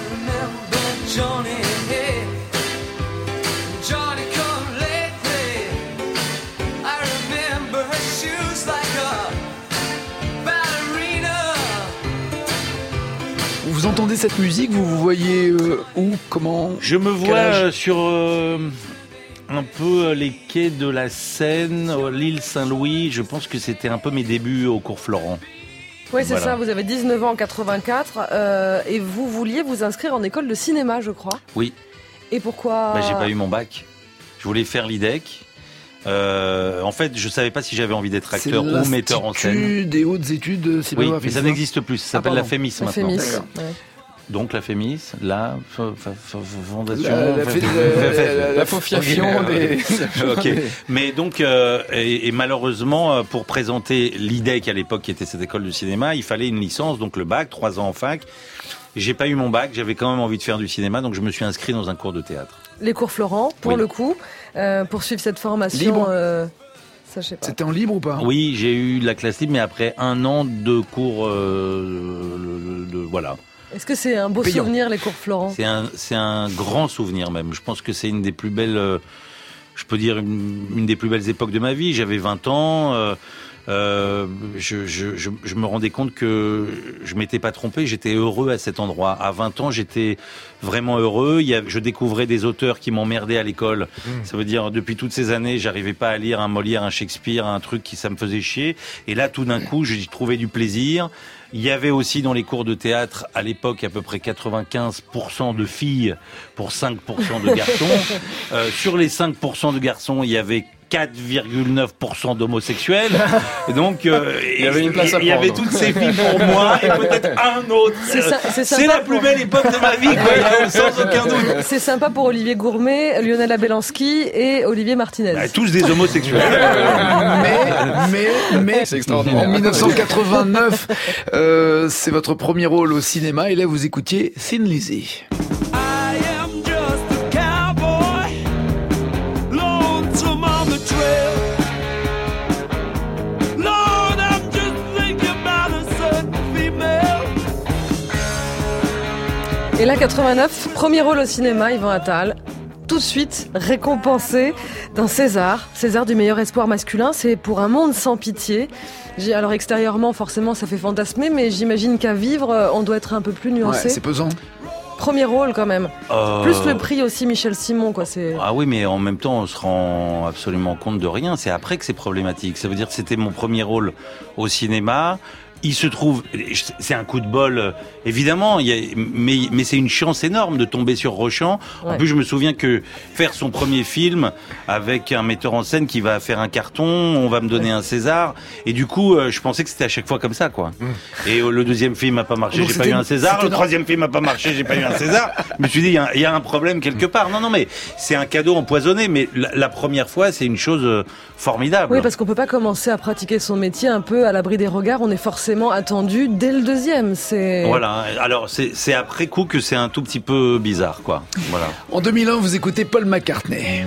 Vous entendez cette musique, vous vous voyez où, comment? Je me vois sur un peu les quais de la Seine, l'île Saint-Louis. Je pense que c'était un peu mes débuts au cours Florent. Oui, c'est ça, vous avez 19 ans en 84 et vous vouliez vous inscrire en école de cinéma, je crois. Oui. Et pourquoi? J'ai pas eu mon bac. Je voulais faire l'IDEC. En fait, je savais pas si j'avais envie d'être acteur ou metteur en scène. C'est des hautes études cinématographiques. Oui, mais ça n'existe plus. Ça s'appelle la FEMIS maintenant. FEMIS, ouais. Donc la FEMIS, la fondation, la faufiation des... Ok. Mais donc, et malheureusement, pour présenter l'IDEC à l'époque, qui était cette école de cinéma, il fallait une licence, donc le bac, 3 ans en fac. J'ai pas eu mon bac, j'avais quand même envie de faire du cinéma, donc je me suis inscrit dans un cours de théâtre. Les cours Florent, pour le coup, pour suivre cette formation... Ça, je sais pas. C'était en libre ou pas? Oui, j'ai eu la classe libre, mais après 1 an de cours, voilà. Est-ce que c'est un beau souvenir, les cours Florent? C'est un grand souvenir même. Je pense que c'est une des plus belles, je peux dire une des plus belles époques de ma vie. J'avais 20 ans. Je me rendais compte que je m'étais pas trompé, j'étais heureux à cet endroit. À 20 ans, j'étais vraiment heureux. Je découvrais des auteurs qui m'emmerdaient à l'école. Ça veut dire, depuis toutes ces années, j'arrivais pas à lire un Molière, un Shakespeare, un truc ça me faisait chier. Et là, tout d'un coup, j'y trouvais du plaisir. Il y avait aussi dans les cours de théâtre, à l'époque, à peu près 95% de filles pour 5% de garçons. Sur les 5% de garçons, il y avait 4,9% d'homosexuels. Et donc, il y avait une place à prendre. Il y avait toutes ces filles pour moi et peut-être un autre. C'est la plus belle époque de ma vie, quoi, sans aucun doute. C'est sympa pour Olivier Gourmet, Lionel Abelanski et Olivier Martinez. Tous des homosexuels. Mais c'est extraordinaire. En 1989, c'est votre premier rôle au cinéma et là vous écoutiez Thin Lizzy. Et là, 89, premier rôle au cinéma, Yvan Attal, tout de suite récompensé d'un César du meilleur espoir masculin. C'est pour Un monde sans pitié. Alors extérieurement, forcément, ça fait fantasmer, mais j'imagine qu'à vivre, on doit être un peu plus nuancé. Ouais, c'est pesant. Premier rôle quand même. Plus le prix aussi Michel Simon, quoi. Ah oui, mais en même temps, on se rend absolument compte de rien. C'est après que c'est problématique. Ça veut dire que c'était mon premier rôle au cinéma. il se trouve, c'est un coup de bol, évidemment, mais c'est une chance énorme de tomber sur Rochant. En plus, je me souviens que faire son premier film avec un metteur en scène qui va faire un carton, on va me donner un César, et du coup, je pensais que c'était à chaque fois comme ça, quoi. Et le deuxième film n'a pas marché, Donc j'ai pas eu un César. Le troisième film n'a pas marché, j'ai pas eu un César. Je me suis dit, il y a un problème quelque part. Non, mais c'est un cadeau empoisonné, mais la première fois, c'est une chose formidable. Oui, parce qu'on peut pas commencer à pratiquer son métier un peu à l'abri des regards. On est forcément attendu dès le deuxième. Voilà. Alors, c'est après coup que c'est un tout petit peu bizarre, quoi. Voilà. En 2001, vous écoutez Paul McCartney.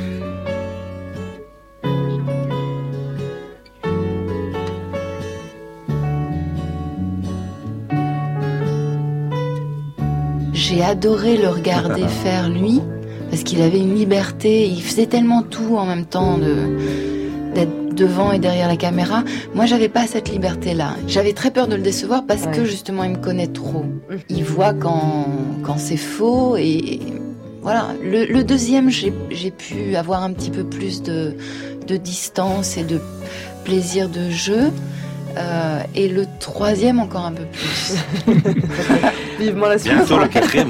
J'ai adoré le regarder faire, lui, parce qu'il avait une liberté, il faisait tellement tout en même temps d'être devant et derrière la caméra. Moi, j'avais pas cette liberté-là. J'avais très peur de le décevoir parce que, justement, il me connaît trop. Il voit quand c'est faux et voilà. Le deuxième, j'ai pu avoir un petit peu plus de distance et de plaisir de jeu. Et le troisième encore un peu plus. Vivement la suite. Bientôt le quatrième.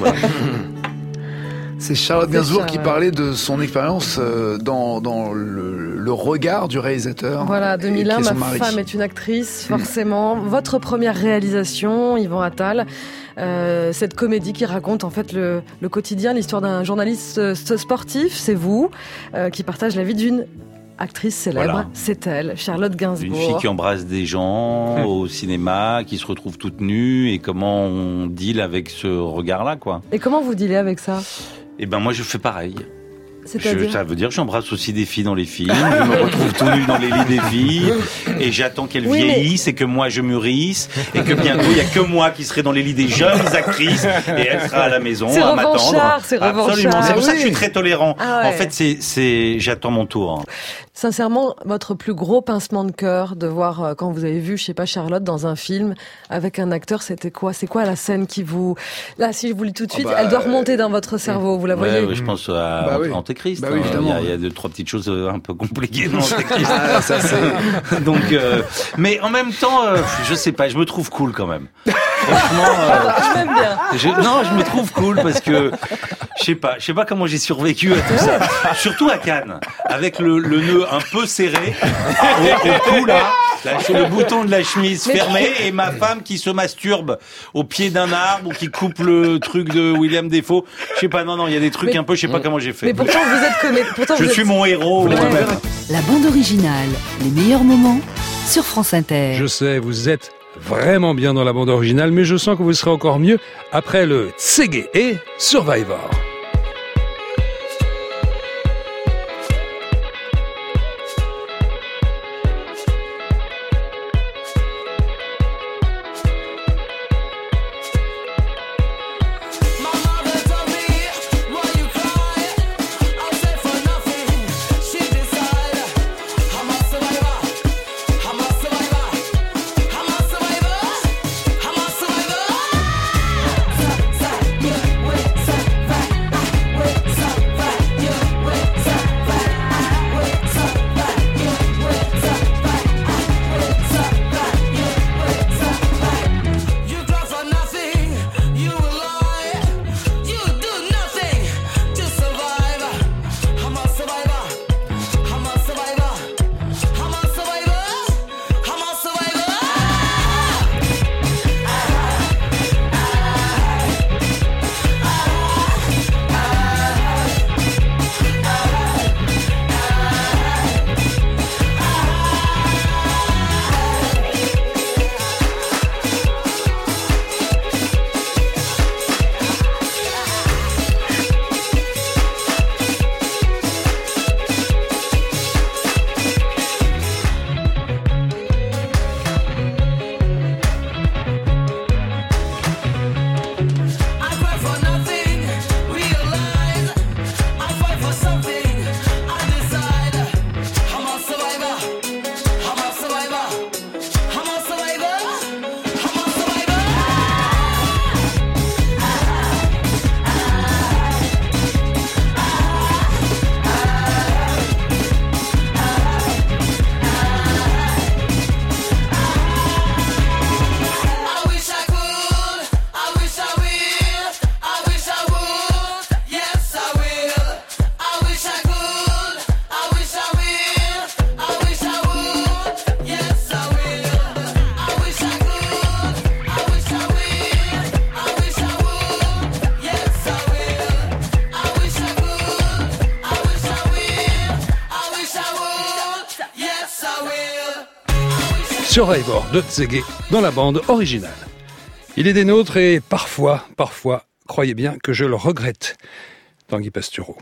C'est Charlotte Gainsbourg qui parlait de son expérience dans le regard du réalisateur. Voilà, 2001, ma femme est une actrice, forcément. Votre première réalisation, Yvan Attal, cette comédie qui raconte en fait le quotidien, l'histoire d'un journaliste sportif, c'est vous, qui partage la vie d'une actrice célèbre, voilà. C'est elle, Charlotte Gainsbourg. Une fille qui embrasse des gens au cinéma, qui se retrouve toute nue, et comment on deal avec ce regard-là, quoi. Et comment vous dealez avec ça ? Eh ben moi je fais pareil. C'est-à-dire ça veut dire que j'embrasse aussi des filles dans les films, je me retrouve tout nu dans les lits des filles, et j'attends qu'elles vieillissent, et que moi je mûrisse, et que bientôt il n'y a que moi qui serai dans les lits des jeunes actrices, et elle sera à la maison à m'attendre. C'est revanchard, absolument. C'est pour ça que je suis très tolérant. Ah ouais. En fait, j'attends mon tour. Sincèrement, votre plus gros pincement de cœur de voir quand vous avez vu, je sais pas, Charlotte dans un film avec un acteur, c'était quoi ? C'est quoi la scène qui vous... Là, si je vous lis tout de suite, elle doit remonter dans votre cerveau, vous la voyez ? Ouais, je pense à Antéchrist. Bah oui, évidemment. Il y a 2-3 petites choses un peu compliquées dans Antéchrist. Donc, mais en même temps, je sais pas, je me trouve cool quand même. Franchement, je m'aime bien. Je me trouve cool parce que je sais pas comment j'ai survécu à tout ça. Surtout à Cannes, avec le nœud un peu serré au cou là, le bouton de la chemise fermé, et ma femme qui se masturbe au pied d'un arbre ou qui coupe le truc de William Defoe. Je sais pas, non, il y a des trucs un peu, je sais pas comment j'ai fait. Mais pourtant vous êtes comédien. Je suis mon héros moi-même. La bande originale, les meilleurs moments sur France Inter. Je sais, vous êtes vraiment bien dans la bande originale, mais je sens que vous serez encore mieux après le Tségué et Survivor. Survivor. Survivor de Zégué dans la bande originale. Il est des nôtres et parfois, croyez bien que je le regrette. Tanguy Pastureau.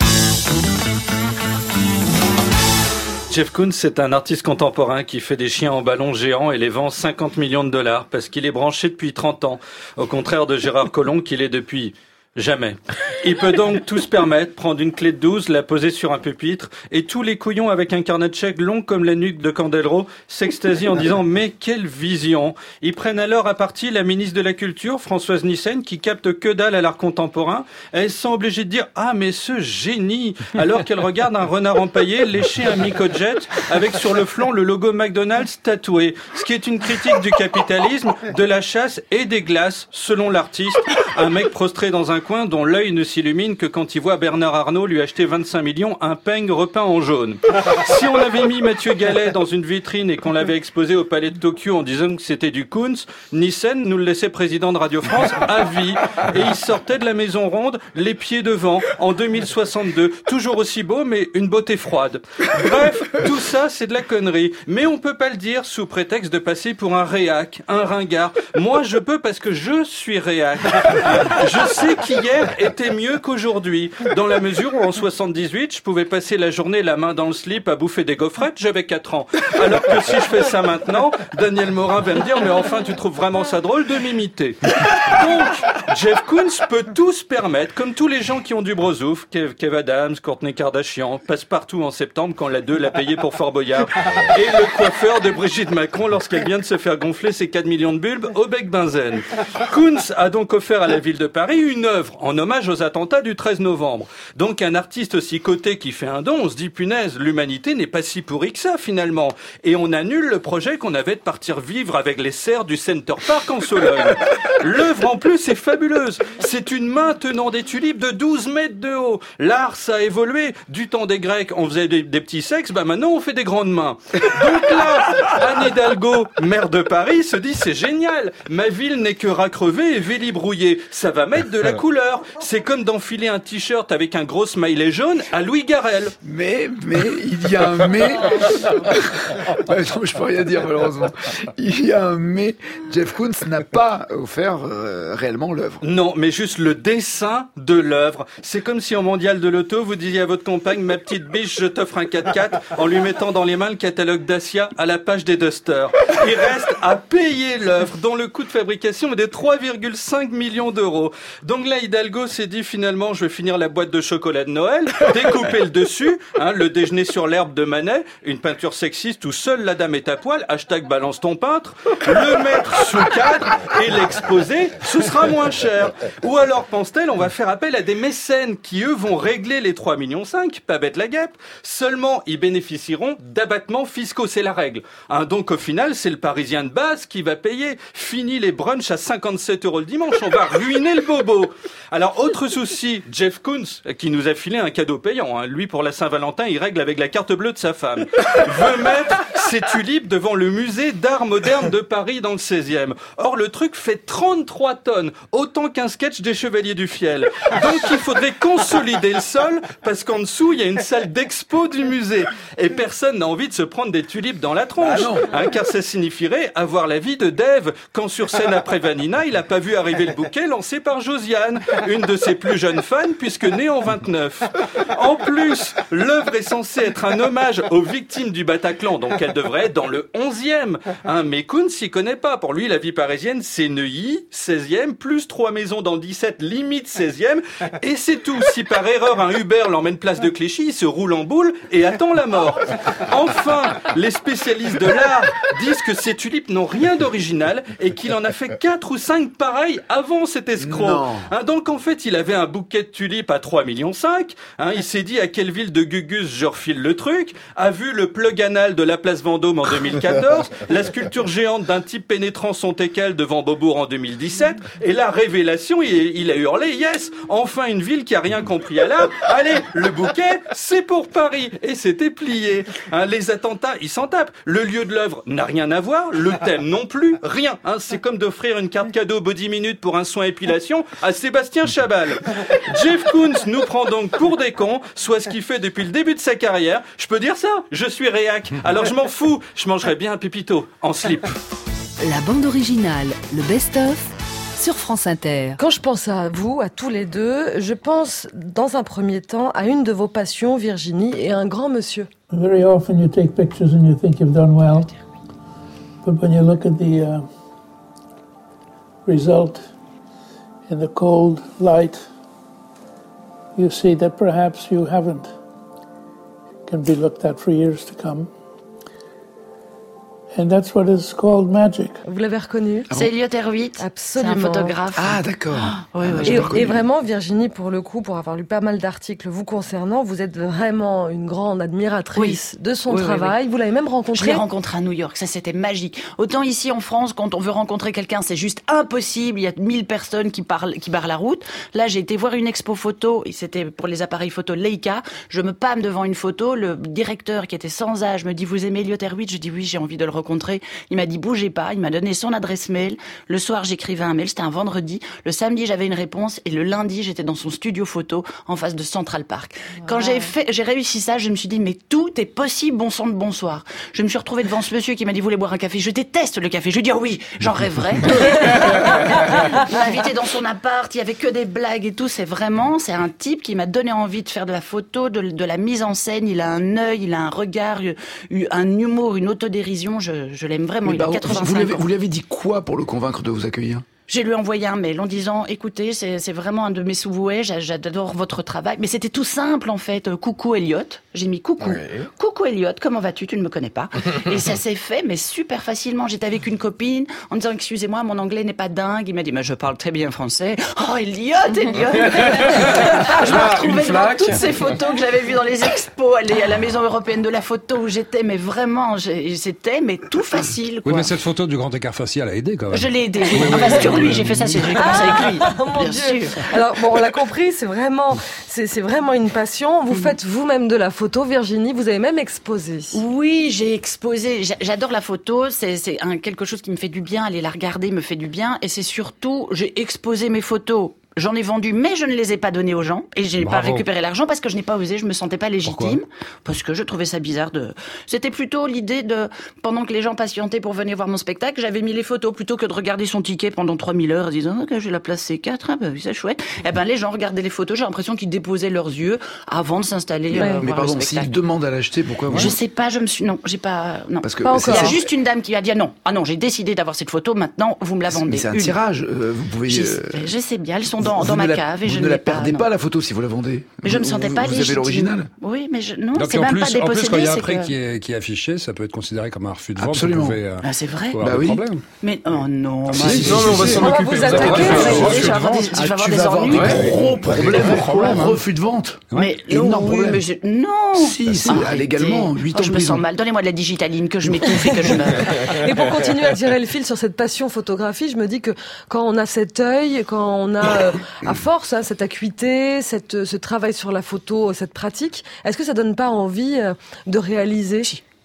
Jeff Koons, c'est un artiste contemporain qui fait des chiens en ballon géants et les vend 50 millions de dollars parce qu'il est branché depuis 30 ans, au contraire de Gérard Collomb qui l'est depuis jamais. Il peut donc tout se permettre, prendre une clé de 12, la poser sur un pupitre, et tous les couillons avec un carnet de chèques long comme la nuque de Candelro s'extasient en disant « Mais quelle vision !» Ils prennent alors à partie la ministre de la Culture, Françoise Nyssen, qui capte que dalle à l'art contemporain. Elles sont obligées de dire « Ah, mais ce génie !» alors qu'elle regarde un renard empaillé lécher un Micojet avec sur le flanc le logo McDonald's tatoué. Ce qui est une critique du capitalisme, de la chasse et des glaces, selon l'artiste. Un mec prostré dans un coin dont l'œil ne s'illumine que quand il voit Bernard Arnault lui acheter 25 millions un peigne repeint en jaune. Si on avait mis Mathieu Gallet dans une vitrine et qu'on l'avait exposé au Palais de Tokyo en disant que c'était du Koons, Nyssen nous le laissait président de Radio France à vie. Et il sortait de la Maison Ronde, les pieds devant, en 2062. Toujours aussi beau, mais une beauté froide. Bref, tout ça, c'est de la connerie. Mais on peut pas le dire sous prétexte de passer pour un réac, un ringard. Moi, je peux parce que je suis réac. Je sais qu'hier était mieux qu'aujourd'hui, dans la mesure où en 78, je pouvais passer la journée la main dans le slip à bouffer des gaufrettes, j'avais 4 ans. Alors que si je fais ça maintenant, Daniel Morin va me dire « Mais enfin, tu trouves vraiment ça drôle de m'imiter ?» Donc, Jeff Koons peut tout se permettre, comme tous les gens qui ont du brosouf, Kev Adams, Kourtney Kardashian, Passepartout en septembre quand la 2 l'a payé pour Fort Boyard, et le coiffeur de Brigitte Macron lorsqu'elle vient de se faire gonfler ses 4 millions de bulbes au bec benzène. Koons a donc offert à la ville de Paris une œuvre en hommage aux attentats du 13 novembre. Donc un artiste aussi coté qui fait un don, on se dit punaise, l'humanité n'est pas si pourrie que ça finalement. Et on annule le projet qu'on avait de partir vivre avec les cerfs du Center Park en Sologne. L'œuvre en plus est fabuleuse. C'est une main tenant des tulipes de 12 mètres de haut. L'art, ça a évolué. Du temps des Grecs, on faisait des petits sexes, maintenant on fait des grandes mains. Donc là, Anne Hidalgo, maire de Paris, se dit c'est génial. Ma ville n'est que racrevée et vélibrouillée. Ça va mettre de la couleur. C'est comme d'enfiler un t-shirt avec un gros smiley jaune à Louis Garrel. Mais, il y a un mais. Non, je peux rien dire, malheureusement. Il y a un mais. Jeff Koons n'a pas offert réellement l'œuvre. Non, mais juste le dessin de l'œuvre. C'est comme si au mondial de l'auto, vous disiez à votre compagne, ma petite biche, je t'offre un 4x4 en lui mettant dans les mains le catalogue Dacia à la page des Duster. Il reste à payer l'œuvre dont le coût de fabrication est de 3,5 millions d'euros. Donc là, Hidalgo s'est dit finalement, je vais finir la boîte de chocolat de Noël, découper le dessus, le déjeuner sur l'herbe de Manet, une peinture sexiste où seule la dame est à poil, #balance ton peintre, le mettre sous cadre et l'exposer, ce sera moins cher. Ou alors, pense-t-elle, on va faire appel à des mécènes qui, eux, vont régler les 3,5 millions, pas bête la guêpe. Seulement, ils bénéficieront d'abattements fiscaux, c'est la règle. Donc au final, c'est le Parisien de base qui va payer. Fini les brunchs à 57 € le dimanche, on va ruiner le bobo. Alors, autre souci, Jeff Koons, qui nous a filé un cadeau payant, lui pour la Saint-Valentin, il règle avec la carte bleue de sa femme, veut mettre ses tulipes devant le musée d'art moderne de Paris dans le 16e. Or, le truc fait 33 tonnes, autant qu'un sketch des Chevaliers du Fiel. Donc, il faudrait consolider le sol, parce qu'en dessous, il y a une salle d'expo du musée. Et personne n'a envie de se prendre des tulipes dans la tronche, car ça signifierait avoir la vie de Dave, quand sur scène après Vanina, il a pas vu arriver le bouquet lancé par Josiane, une de ses plus jeunes fans, puisque née en 29. En plus, l'œuvre est censée être un hommage aux victimes du Bataclan, donc elle devrait être dans le 11e. Mais Koons s'y connaît pas. Pour lui, la vie parisienne, c'est Neuilly, 16e, plus 3 maisons dans le 17, limite 16e, et c'est tout. Si par erreur un Uber l'emmène place de Clichy, il se roule en boule et attend la mort. Enfin, les spécialistes de l'art disent que ces tulipes n'ont rien d'original et qu'il en a fait 4 ou 5 pareils avant cet escroc. Donc en fait, il avait un bouquet de tulipes à 3,5 millions. Il s'est dit à quelle ville de Gugus je refile le truc, a vu le plug anal de la place Vendôme en 2014, la sculpture géante d'un type pénétrant son teckel devant Beaubourg en 2017, et la révélation, il a hurlé « Yes, enfin une ville qui a rien compris à l'art. Allez, le bouquet, c'est pour Paris !» Et c'était plié. Les attentats, ils s'en tapent. Le lieu de l'œuvre n'a rien à voir, le thème non plus, rien. C'est comme d'offrir une carte cadeau Body Minute pour un soin épilation à ses Sébastien Chabal. Jeff Koons nous prend donc pour des cons, soit ce qu'il fait depuis le début de sa carrière. Je peux dire ça? Je suis réac. Alors je m'en fous. Je mangerai bien un pépito en slip. La bande originale, le best-of, sur France Inter. Quand je pense à vous, à tous les deux, je pense dans un premier temps à une de vos passions, Virginie, et un grand monsieur. Very often you take pictures and you think you've done well, but when you look at the result in the cold light, you see that perhaps you haven't. It can be looked at for years to come. And that's what is called magic. Vous l'avez reconnu? C'est Elliot Erwitt. Absolument. C'est un photographe. Ah, d'accord. Et vraiment, Virginie, pour le coup, pour avoir lu pas mal d'articles vous concernant, vous êtes vraiment une grande admiratrice de son travail. Vous l'avez même rencontré? Je l'ai rencontré à New York. Ça, c'était magique. Autant ici, en France, quand on veut rencontrer quelqu'un, c'est juste impossible. Il y a 1000 personnes qui barrent la route. Là, j'ai été voir une expo photo. Et c'était pour les appareils photo Leica. Je me pâme devant une photo. Le directeur, qui était sans âge, me dit, vous aimez Elliot Erwitt? Je dis oui, j'ai envie de le rencontrer. Il m'a dit bougez pas, il m'a donné son adresse mail. Le soir, j'écrivais un mail, c'était un vendredi. Le samedi, j'avais une réponse et le lundi, j'étais dans son studio photo en face de Central Park. Wow. Quand j'ai réussi ça, je me suis dit mais tout est possible, bon sang de bonsoir. Je me suis retrouvée devant ce monsieur qui m'a dit vous voulez boire un café? Je déteste le café. Je lui ai dit oh oui, j'en rêverais. Il m'a invité dans son appart, il y avait que des blagues et tout. C'est un type qui m'a donné envie de faire de la photo, de la mise en scène. Il a un œil, il a un regard, un humour, une autodérision. Je l'aime vraiment, il a 85 ans. Vous lui avez dit quoi pour le convaincre de vous accueillir? J'ai lui envoyé un mail en disant, écoutez, c'est vraiment un de mes souhaits, j'adore votre travail. Mais c'était tout simple, en fait. Coucou Elliot. J'ai mis coucou. Ouais. Coucou Elliot, comment vas-tu? Tu ne me connais pas. Et ça s'est fait, mais super facilement. J'étais avec une copine en disant, excusez-moi, mon anglais n'est pas dingue. Il m'a dit, mais je parle très bien français. Oh, Elliot. Je me retrouvais devant toutes ces photos que j'avais vues dans les expos, à la Maison Européenne de la Photo où j'étais, mais vraiment, c'était tout facile, quoi. Oui, mais cette photo du grand écart facial a aidé, quand même. Je l'ai aidé. Sur lui, j'ai fait ça, j'ai commencé avec lui. Mon Dieu. Alors bon, on l'a compris, c'est vraiment une passion. Vous faites vous-même de la photo, Virginie. Vous avez même exposé. Oui, j'ai exposé. J'adore la photo. C'est quelque chose qui me fait du bien. Aller la regarder me fait du bien. Et c'est surtout, j'ai exposé mes photos. J'en ai vendu, mais je ne les ai pas donnés aux gens. Et je n'ai pas récupéré l'argent parce que je n'ai pas osé, je me sentais pas légitime. Parce que je trouvais ça bizarre C'était plutôt l'idée pendant que les gens patientaient pour venir voir mon spectacle, j'avais mis les photos plutôt que de regarder son ticket pendant 3000 heures en disant, ok, j'ai la place C4, ah bah oui, c'est chouette. Eh ben, les gens regardaient les photos, j'ai l'impression qu'ils déposaient leurs yeux avant de s'installer. Mais pardon, s'ils demandent à l'acheter, pourquoi Je sais pas, non. Parce que il y a juste une dame qui a dit, ah non, j'ai décidé d'avoir cette photo, maintenant, vous me la vendez. Mais c'est un tirage, vous pouvez... Je sais bien, elles sont dans ma cave et je ne la perdez pas la photo si vous la vendez. Mais je me sentais pas légitime. Vous avez l'original? Oui, mais non, donc c'est même pas dépossédé. En plus, quand il y a un prix qui est affiché, ça peut être considéré comme un refus de vente. Absolument. C'est vrai. Bah oui. Problème. Mais oh non. Non, on va s'en occuper. Vous attaquer. Je vais avoir des ennuis. Gros problème. Refus de vente. Mais énorme problème. Non. Si, légalement, 8 ans de prison. Je me sens mal. Donnez-moi de la digitaline que je m'étouffe et que je me... Et pour continuer à tirer le fil sur cette passion photographie, je me dis que quand on a cet œil, quand on a à force cette acuité, ce travail sur la photo, cette pratique, est-ce que ça donne pas envie de réaliser?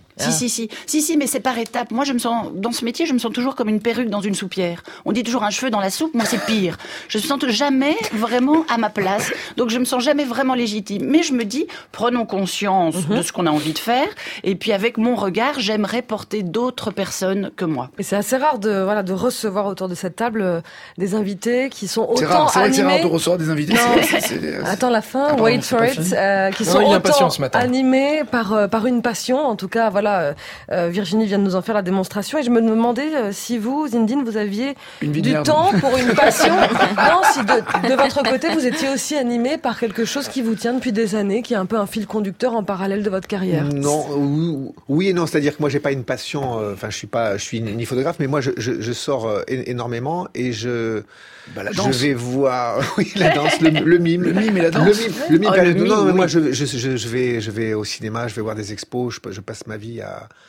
Si, mais c'est par étapes. Moi, dans ce métier, je me sens toujours comme une perruque dans une soupière. On dit toujours un cheveu dans la soupe, moi c'est pire. Je me sens jamais vraiment à ma place. Donc je me sens jamais vraiment légitime. Mais je me dis, prenons conscience de ce qu'on a envie de faire. Et puis avec mon regard, j'aimerais porter d'autres personnes que moi. Et c'est assez rare de recevoir autour de cette table des invités qui sont autant animés. C'est vrai que c'est rare de recevoir des invités. Attends la fin, wait for it. Qui sont autant animés par une passion. En tout cas, voilà. Virginie vient de nous en faire la démonstration et je me demandais si vous, Zindine, vous aviez du temps pour une passion. Non, si de votre côté vous étiez aussi animé par quelque chose qui vous tient depuis des années, qui est un peu un fil conducteur en parallèle de votre carrière. Non, oui et non, c'est-à-dire que moi j'ai pas une passion. Enfin, je suis ni photographe, mais moi je sors énormément et la danse. Je vais voir, la danse, le mime. Le mime et la danse. Le mime. Non, mais moi je vais au cinéma, je vais voir des expos, je passe ma vie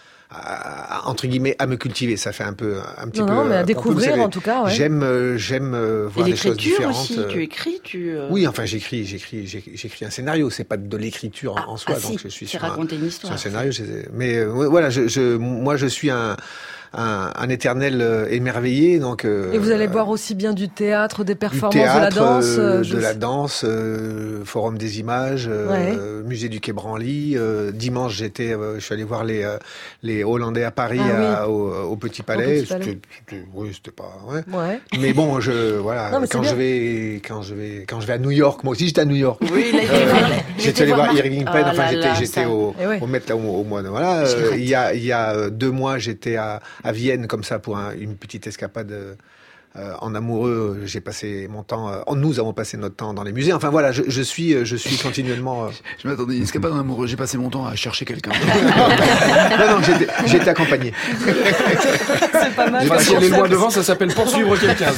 à entre guillemets à me cultiver. Ça fait un petit peu. Non, mais à découvrir en tout cas. Ouais. J'aime voir des choses différentes. Aussi, tu écris, Oui, enfin j'écris un scénario. C'est pas de l'écriture en soi, donc je suis raconter une histoire. Sur un scénario, mais voilà, moi je suis un un éternel émerveillé. Donc, et vous allez voir aussi bien du théâtre, des performances, théâtre, de la danse, Forum des images, musée du Quai Branly. Dimanche, je suis allé voir les Hollandais à Paris, au Petit Palais. C'était pas. Ouais. Mais bon, quand je vais à New York, moi aussi j'étais à New York. Oui, j'étais allé voir Irving Penn. J'étais au Met là, au mois de il y a 2 mois, j'étais à Vienne comme ça pour une petite escapade. En amoureux, j'ai passé mon temps. Nous avons passé notre temps dans les musées. Enfin voilà, je suis continuellement. Je m'attendais. Escapade en amoureux. J'ai passé mon temps à chercher quelqu'un. non, j'étais accompagné. C'est pas mal. Si elle est loin devant, ça s'appelle poursuivre quelqu'un.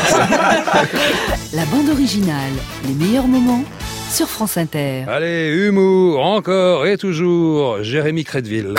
La bande originale, les meilleurs moments sur France Inter. Allez, humour, encore et toujours, Jérémy Crédville.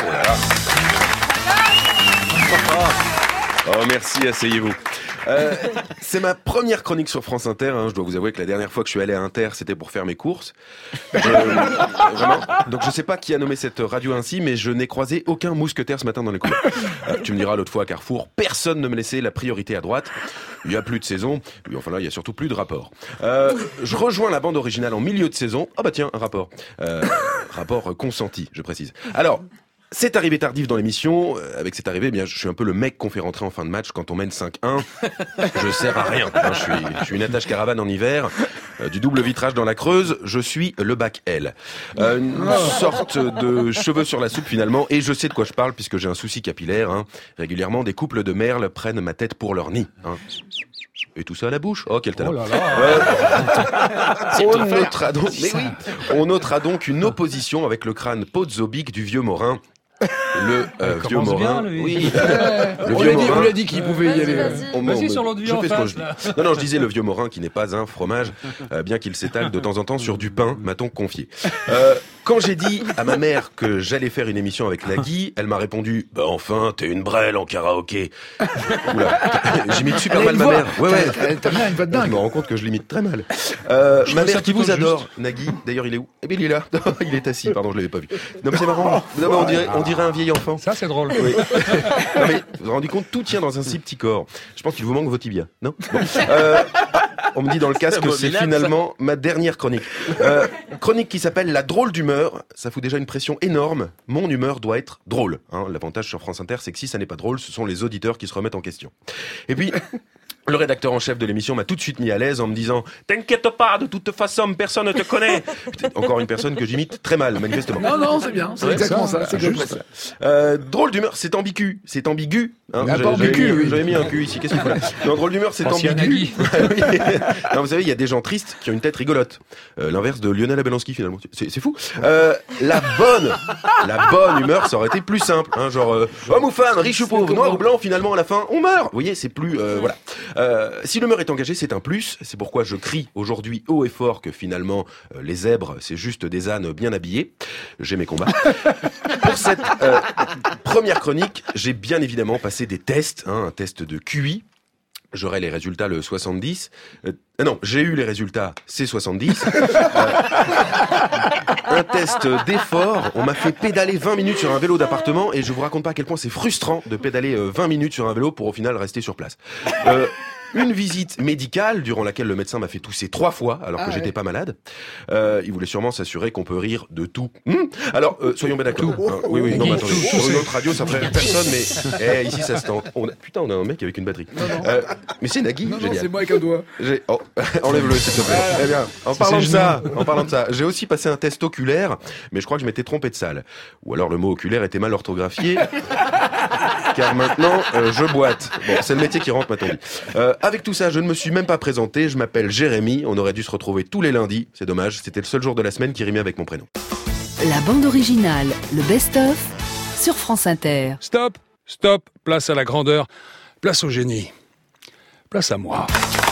Oh, merci, asseyez-vous. C'est ma première chronique sur France Inter. Je dois vous avouer que la dernière fois que je suis allé à Inter, c'était pour faire mes courses. Vraiment. Donc je sais pas qui a nommé cette radio ainsi, mais je n'ai croisé aucun mousquetaire ce matin dans les couloirs. Tu me diras, l'autre fois à Carrefour, personne ne me laissait la priorité à droite. Il y a plus de saison. Oui, enfin là, il y a surtout plus de rapport. Je rejoins la bande originale en milieu de saison. Ah bah tiens, un rapport. Rapport consenti, je précise. Alors, c'est arrivé tardif dans l'émission. Avec cette arrivée, eh bien, je suis un peu le mec qu'on fait rentrer en fin de match quand on mène 5-1. Je sers à rien. Je suis une attache caravane en hiver. Du double vitrage dans la Creuse. Je suis le bac L. Une sorte de cheveux sur la soupe finalement. Et je sais de quoi je parle puisque j'ai un souci capillaire. Régulièrement, des couples de merles prennent ma tête pour leur nid. Et tout ça à la bouche. Oh, quel talent. Oh là là. On notera donc une opposition avec le crâne pozzobique du vieux Morin. Le vieux Morin. Bien, oui. Le vieux Morin. On lui a dit qu'il pouvait y aller. Vas-y sur l'autre vieux en face. Non, je disais le vieux Morin qui n'est pas un fromage, bien qu'il s'étale de temps en temps sur du pain, m'a-t-on confié. Quand j'ai dit à ma mère que j'allais faire une émission avec Nagui, elle m'a répondu « Bah enfin, t'es une brêle en karaoké ». Oula, j'imite super mal ma mère. Ouais. T'as bien une voix de dingue. Je me rends compte que je l'imite très mal. Ma mère qui vous adore, Nagui, d'ailleurs il est où? Eh bien il est là. Il est assis, pardon, je l'avais pas vu. Non mais c'est marrant. Non, mais on dirait un vieil enfant. Ça c'est drôle. Oui. Non mais vous vous rendez compte, tout tient dans un si petit corps. Je pense qu'il vous manque vos tibias, non? Bon. On me dit dans le casque que c'est finalement ma dernière chronique. Chronique qui s'appelle La drôle d'humeur. Ça fout déjà une pression énorme. Mon humeur doit être drôle. L'avantage sur France Inter, c'est que si ça n'est pas drôle, ce sont les auditeurs qui se remettent en question. Et puis... Le rédacteur en chef de l'émission m'a tout de suite mis à l'aise en me disant « T'inquiète pas, de toute façon, personne ne te connaît !» Encore une personne que j'imite très mal, manifestement. Non, c'est bien, c'est exactement ça. C'est juste. Drôle d'humeur, c'est ambigu. C'est ambigu. J'avais mis un cul ici, qu'est-ce qu'il faut là? Non, drôle d'humeur, c'est ambigu. Non, vous savez, il y a des gens tristes qui ont une tête rigolote. L'inverse de Lionel Abelanski, finalement. C'est fou. La bonne humeur, ça aurait été plus simple. Genre, homme ou femme, riche ou pauvre, noir ou blanc, finalement, à la fin, on meurt. Vous voyez, c'est plus... voilà. Si l'humeur est engagée, c'est un plus. C'est pourquoi je crie aujourd'hui haut et fort que finalement, les zèbres, c'est juste des ânes bien habillés. J'ai mes combats. Pour cette première chronique, j'ai bien évidemment passé des tests, un test de QI. J'aurai les résultats le 70. Non, j'ai eu les résultats, c'est 70. Un test d'effort. On m'a fait pédaler 20 minutes sur un vélo d'appartement et je vous raconte pas à quel point c'est frustrant de pédaler 20 minutes sur un vélo pour au final rester sur place. Une visite médicale durant laquelle le médecin m'a fait tousser 3 fois alors que j'étais pas malade. Il voulait sûrement s'assurer qu'on peut rire de tout. Alors, soyons bien d'accord. Oui, non, mais attendez. Sur une autre radio, ça ferait personne, mais ici, ça se tente. Putain, on a un mec avec une batterie. Mais c'est Nagui, non, génial. c'est moi avec un doigt. Enlève-le, s'il te plaît. Eh bien, en parlant de ça, j'ai aussi passé un test oculaire, mais je crois que je m'étais trompé de salle. Ou alors le mot oculaire était mal orthographié. Car maintenant, je boite. Bon, c'est le métier qui rentre, m'a-t-on dit. Avec tout ça, je ne me suis même pas présenté. Je m'appelle Jérémy. On aurait dû se retrouver tous les lundis. C'est dommage. C'était le seul jour de la semaine qui rimait avec mon prénom. La bande originale, le best-of, sur France Inter. Stop. Place à la grandeur. Place au génie. Place à moi.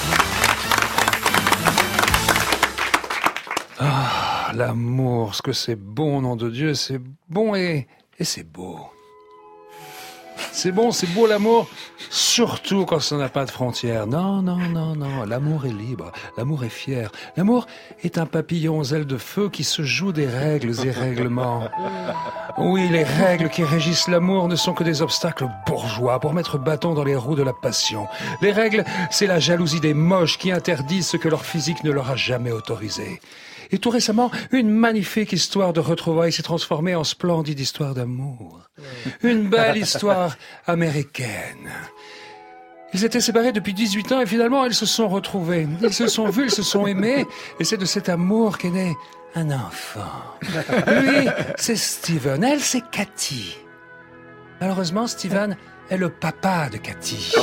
Ah, l'amour, ce que c'est bon, nom de Dieu. C'est bon et c'est beau. C'est bon, c'est beau l'amour, surtout quand ça n'a pas de frontières. Non, non, non, non, l'amour est libre, l'amour est fier. L'amour est un papillon aux ailes de feu qui se joue des règles et règlements. Oui, les règles qui régissent l'amour ne sont que des obstacles bourgeois pour mettre bâton dans les roues de la passion. Les règles, c'est la jalousie des moches qui interdisent ce que leur physique ne leur a jamais autorisé. Et tout récemment, une magnifique histoire de retrouvailles s'est transformée en splendide histoire d'amour. Une belle histoire américaine. Ils étaient séparés depuis 18 ans et finalement, ils se sont retrouvés. Ils se sont vus, ils se sont aimés. Et c'est de cet amour qu'est né un enfant. Lui, c'est Steven. Elle, c'est Cathy. Malheureusement, Steven est le papa de Cathy.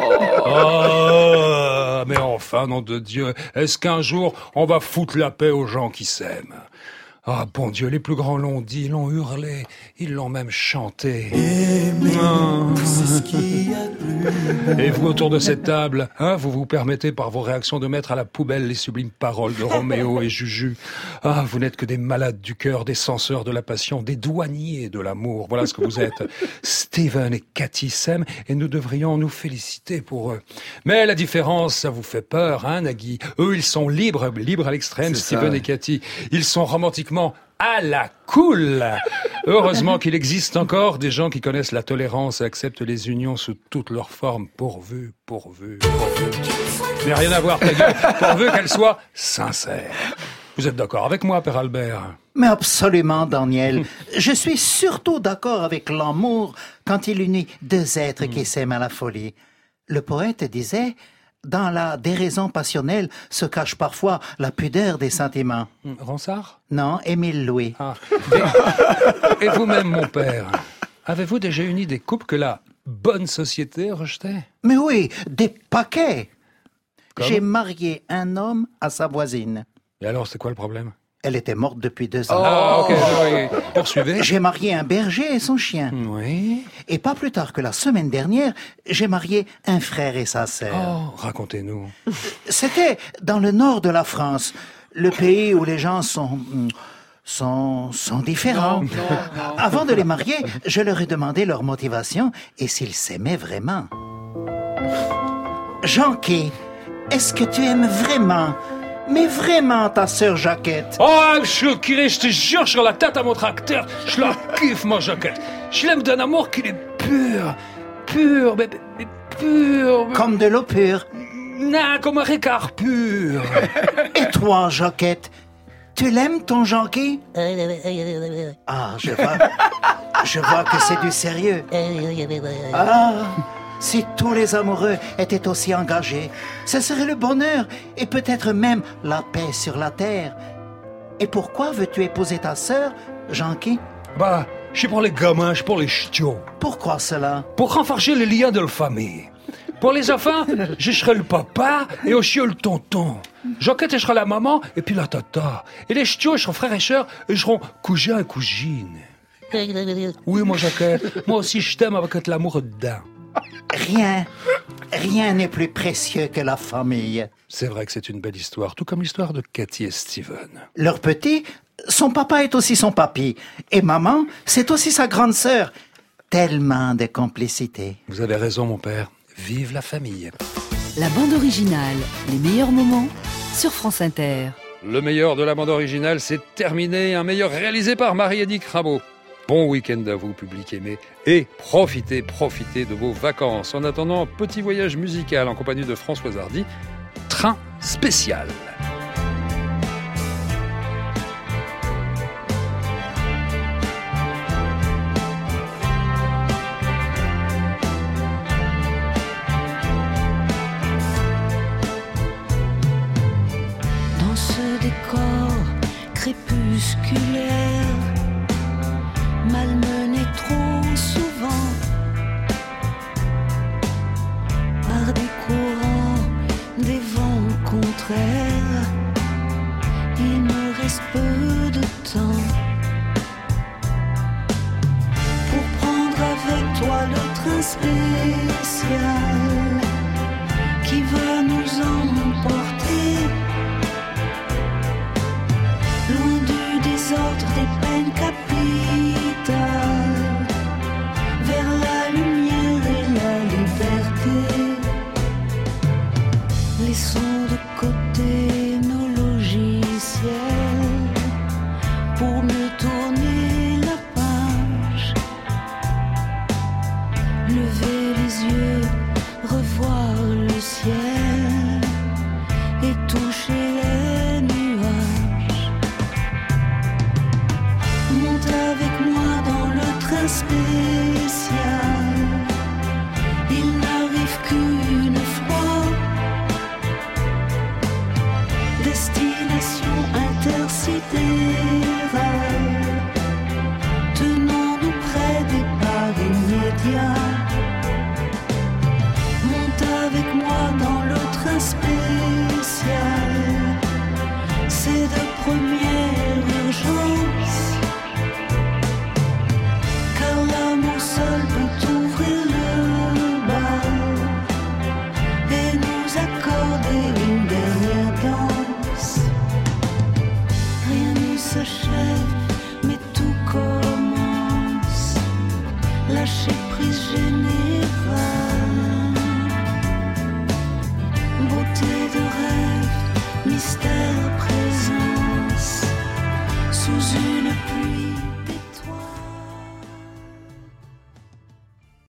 Oh, mais enfin, nom de Dieu, est-ce qu'un jour, on va foutre la paix aux gens qui s'aiment? Ah, bon Dieu, les plus grands l'ont dit, l'ont hurlé, ils l'ont même chanté. C'est ce qu'il y a de plus beau. Et vous, autour de cette table, vous vous permettez par vos réactions de mettre à la poubelle les sublimes paroles de Roméo et Juju. Ah, vous n'êtes que des malades du cœur, des censeurs de la passion, des douaniers de l'amour. Voilà ce que vous êtes. Steven et Cathy s'aiment et nous devrions nous féliciter pour eux. Mais la différence, ça vous fait peur, Nagui? Eux, ils sont libres à l'extrême, Steven et Cathy. Ils sont romantiquement à la cool. Heureusement qu'il existe encore des gens qui connaissent la tolérance et acceptent les unions sous toutes leurs formes, pourvu. Mais rien à voir, ta gueule, pourvu qu'elles soient sincères. Vous êtes d'accord avec moi, Père Albert? Mais absolument, Daniel. Je suis surtout d'accord avec l'amour quand il unit deux êtres qui s'aiment à la folie. Le poète disait... Dans la déraison passionnelle se cache parfois la pudeur des sentiments. Ronsard? Non, Émile Louis. Et vous-même, mon père, avez-vous déjà uni des couples que la bonne société rejetait? Mais oui, des paquets. Comme? J'ai marié un homme à sa voisine. Et alors, c'est quoi le problème? Elle était morte depuis 2 ans. Ah, ok, oui. Poursuivez. J'ai marié un berger et son chien. Oui. Et pas plus tard que la semaine dernière, j'ai marié un frère et sa sœur. Oh, racontez-nous. C'était dans le nord de la France, le pays où les gens sont différents. Non. Avant de les marier, je leur ai demandé leur motivation et s'ils s'aimaient vraiment. Jean-Quay, est-ce que tu aimes vraiment, mais vraiment ta sœur Jaquette? Oh, monsieur le curé, je te jure, sur la tête à mon tracteur, je la kiffe, ma Jaquette. Je l'aime d'un amour qui est pur, mais pur. Comme de l'eau pure? Non, comme un Ricard pur. Et toi, Jaquette, tu l'aimes ton Jean-Quay? Ah, je vois que c'est du sérieux. Ah, si tous les amoureux étaient aussi engagés, ce serait le bonheur et peut-être même la paix sur la terre. Et pourquoi veux-tu épouser ta sœur, Jean-Quay? Bah, je suis pour les gamins, je suis pour les ch'tios. Pourquoi cela? Pour renforcer les liens de la famille. Pour les enfants, je serai le papa et aussi le tonton. Jaquette, je serai la maman et puis la tata. Et les ch'tios, je serai frère et sœur et je serai cousin et cousine. Oui, moi, Jaquette, moi aussi, je t'aime avec l'amour dedans. Rien n'est plus précieux que la famille. C'est vrai que c'est une belle histoire, tout comme l'histoire de Cathy et Steven. Leur petit, son papa est aussi son papy. Et maman, c'est aussi sa grande sœur. Tellement de complicité. Vous avez raison, mon père. Vive la famille. La bande originale, les meilleurs moments sur France Inter. Le meilleur de la bande originale, c'est terminé. Un meilleur réalisé par Marie-Édith Rabault. Bon week-end à vous, public aimé. Et profitez de vos vacances. En attendant, petit voyage musical en compagnie de Françoise Hardy. Train spécial.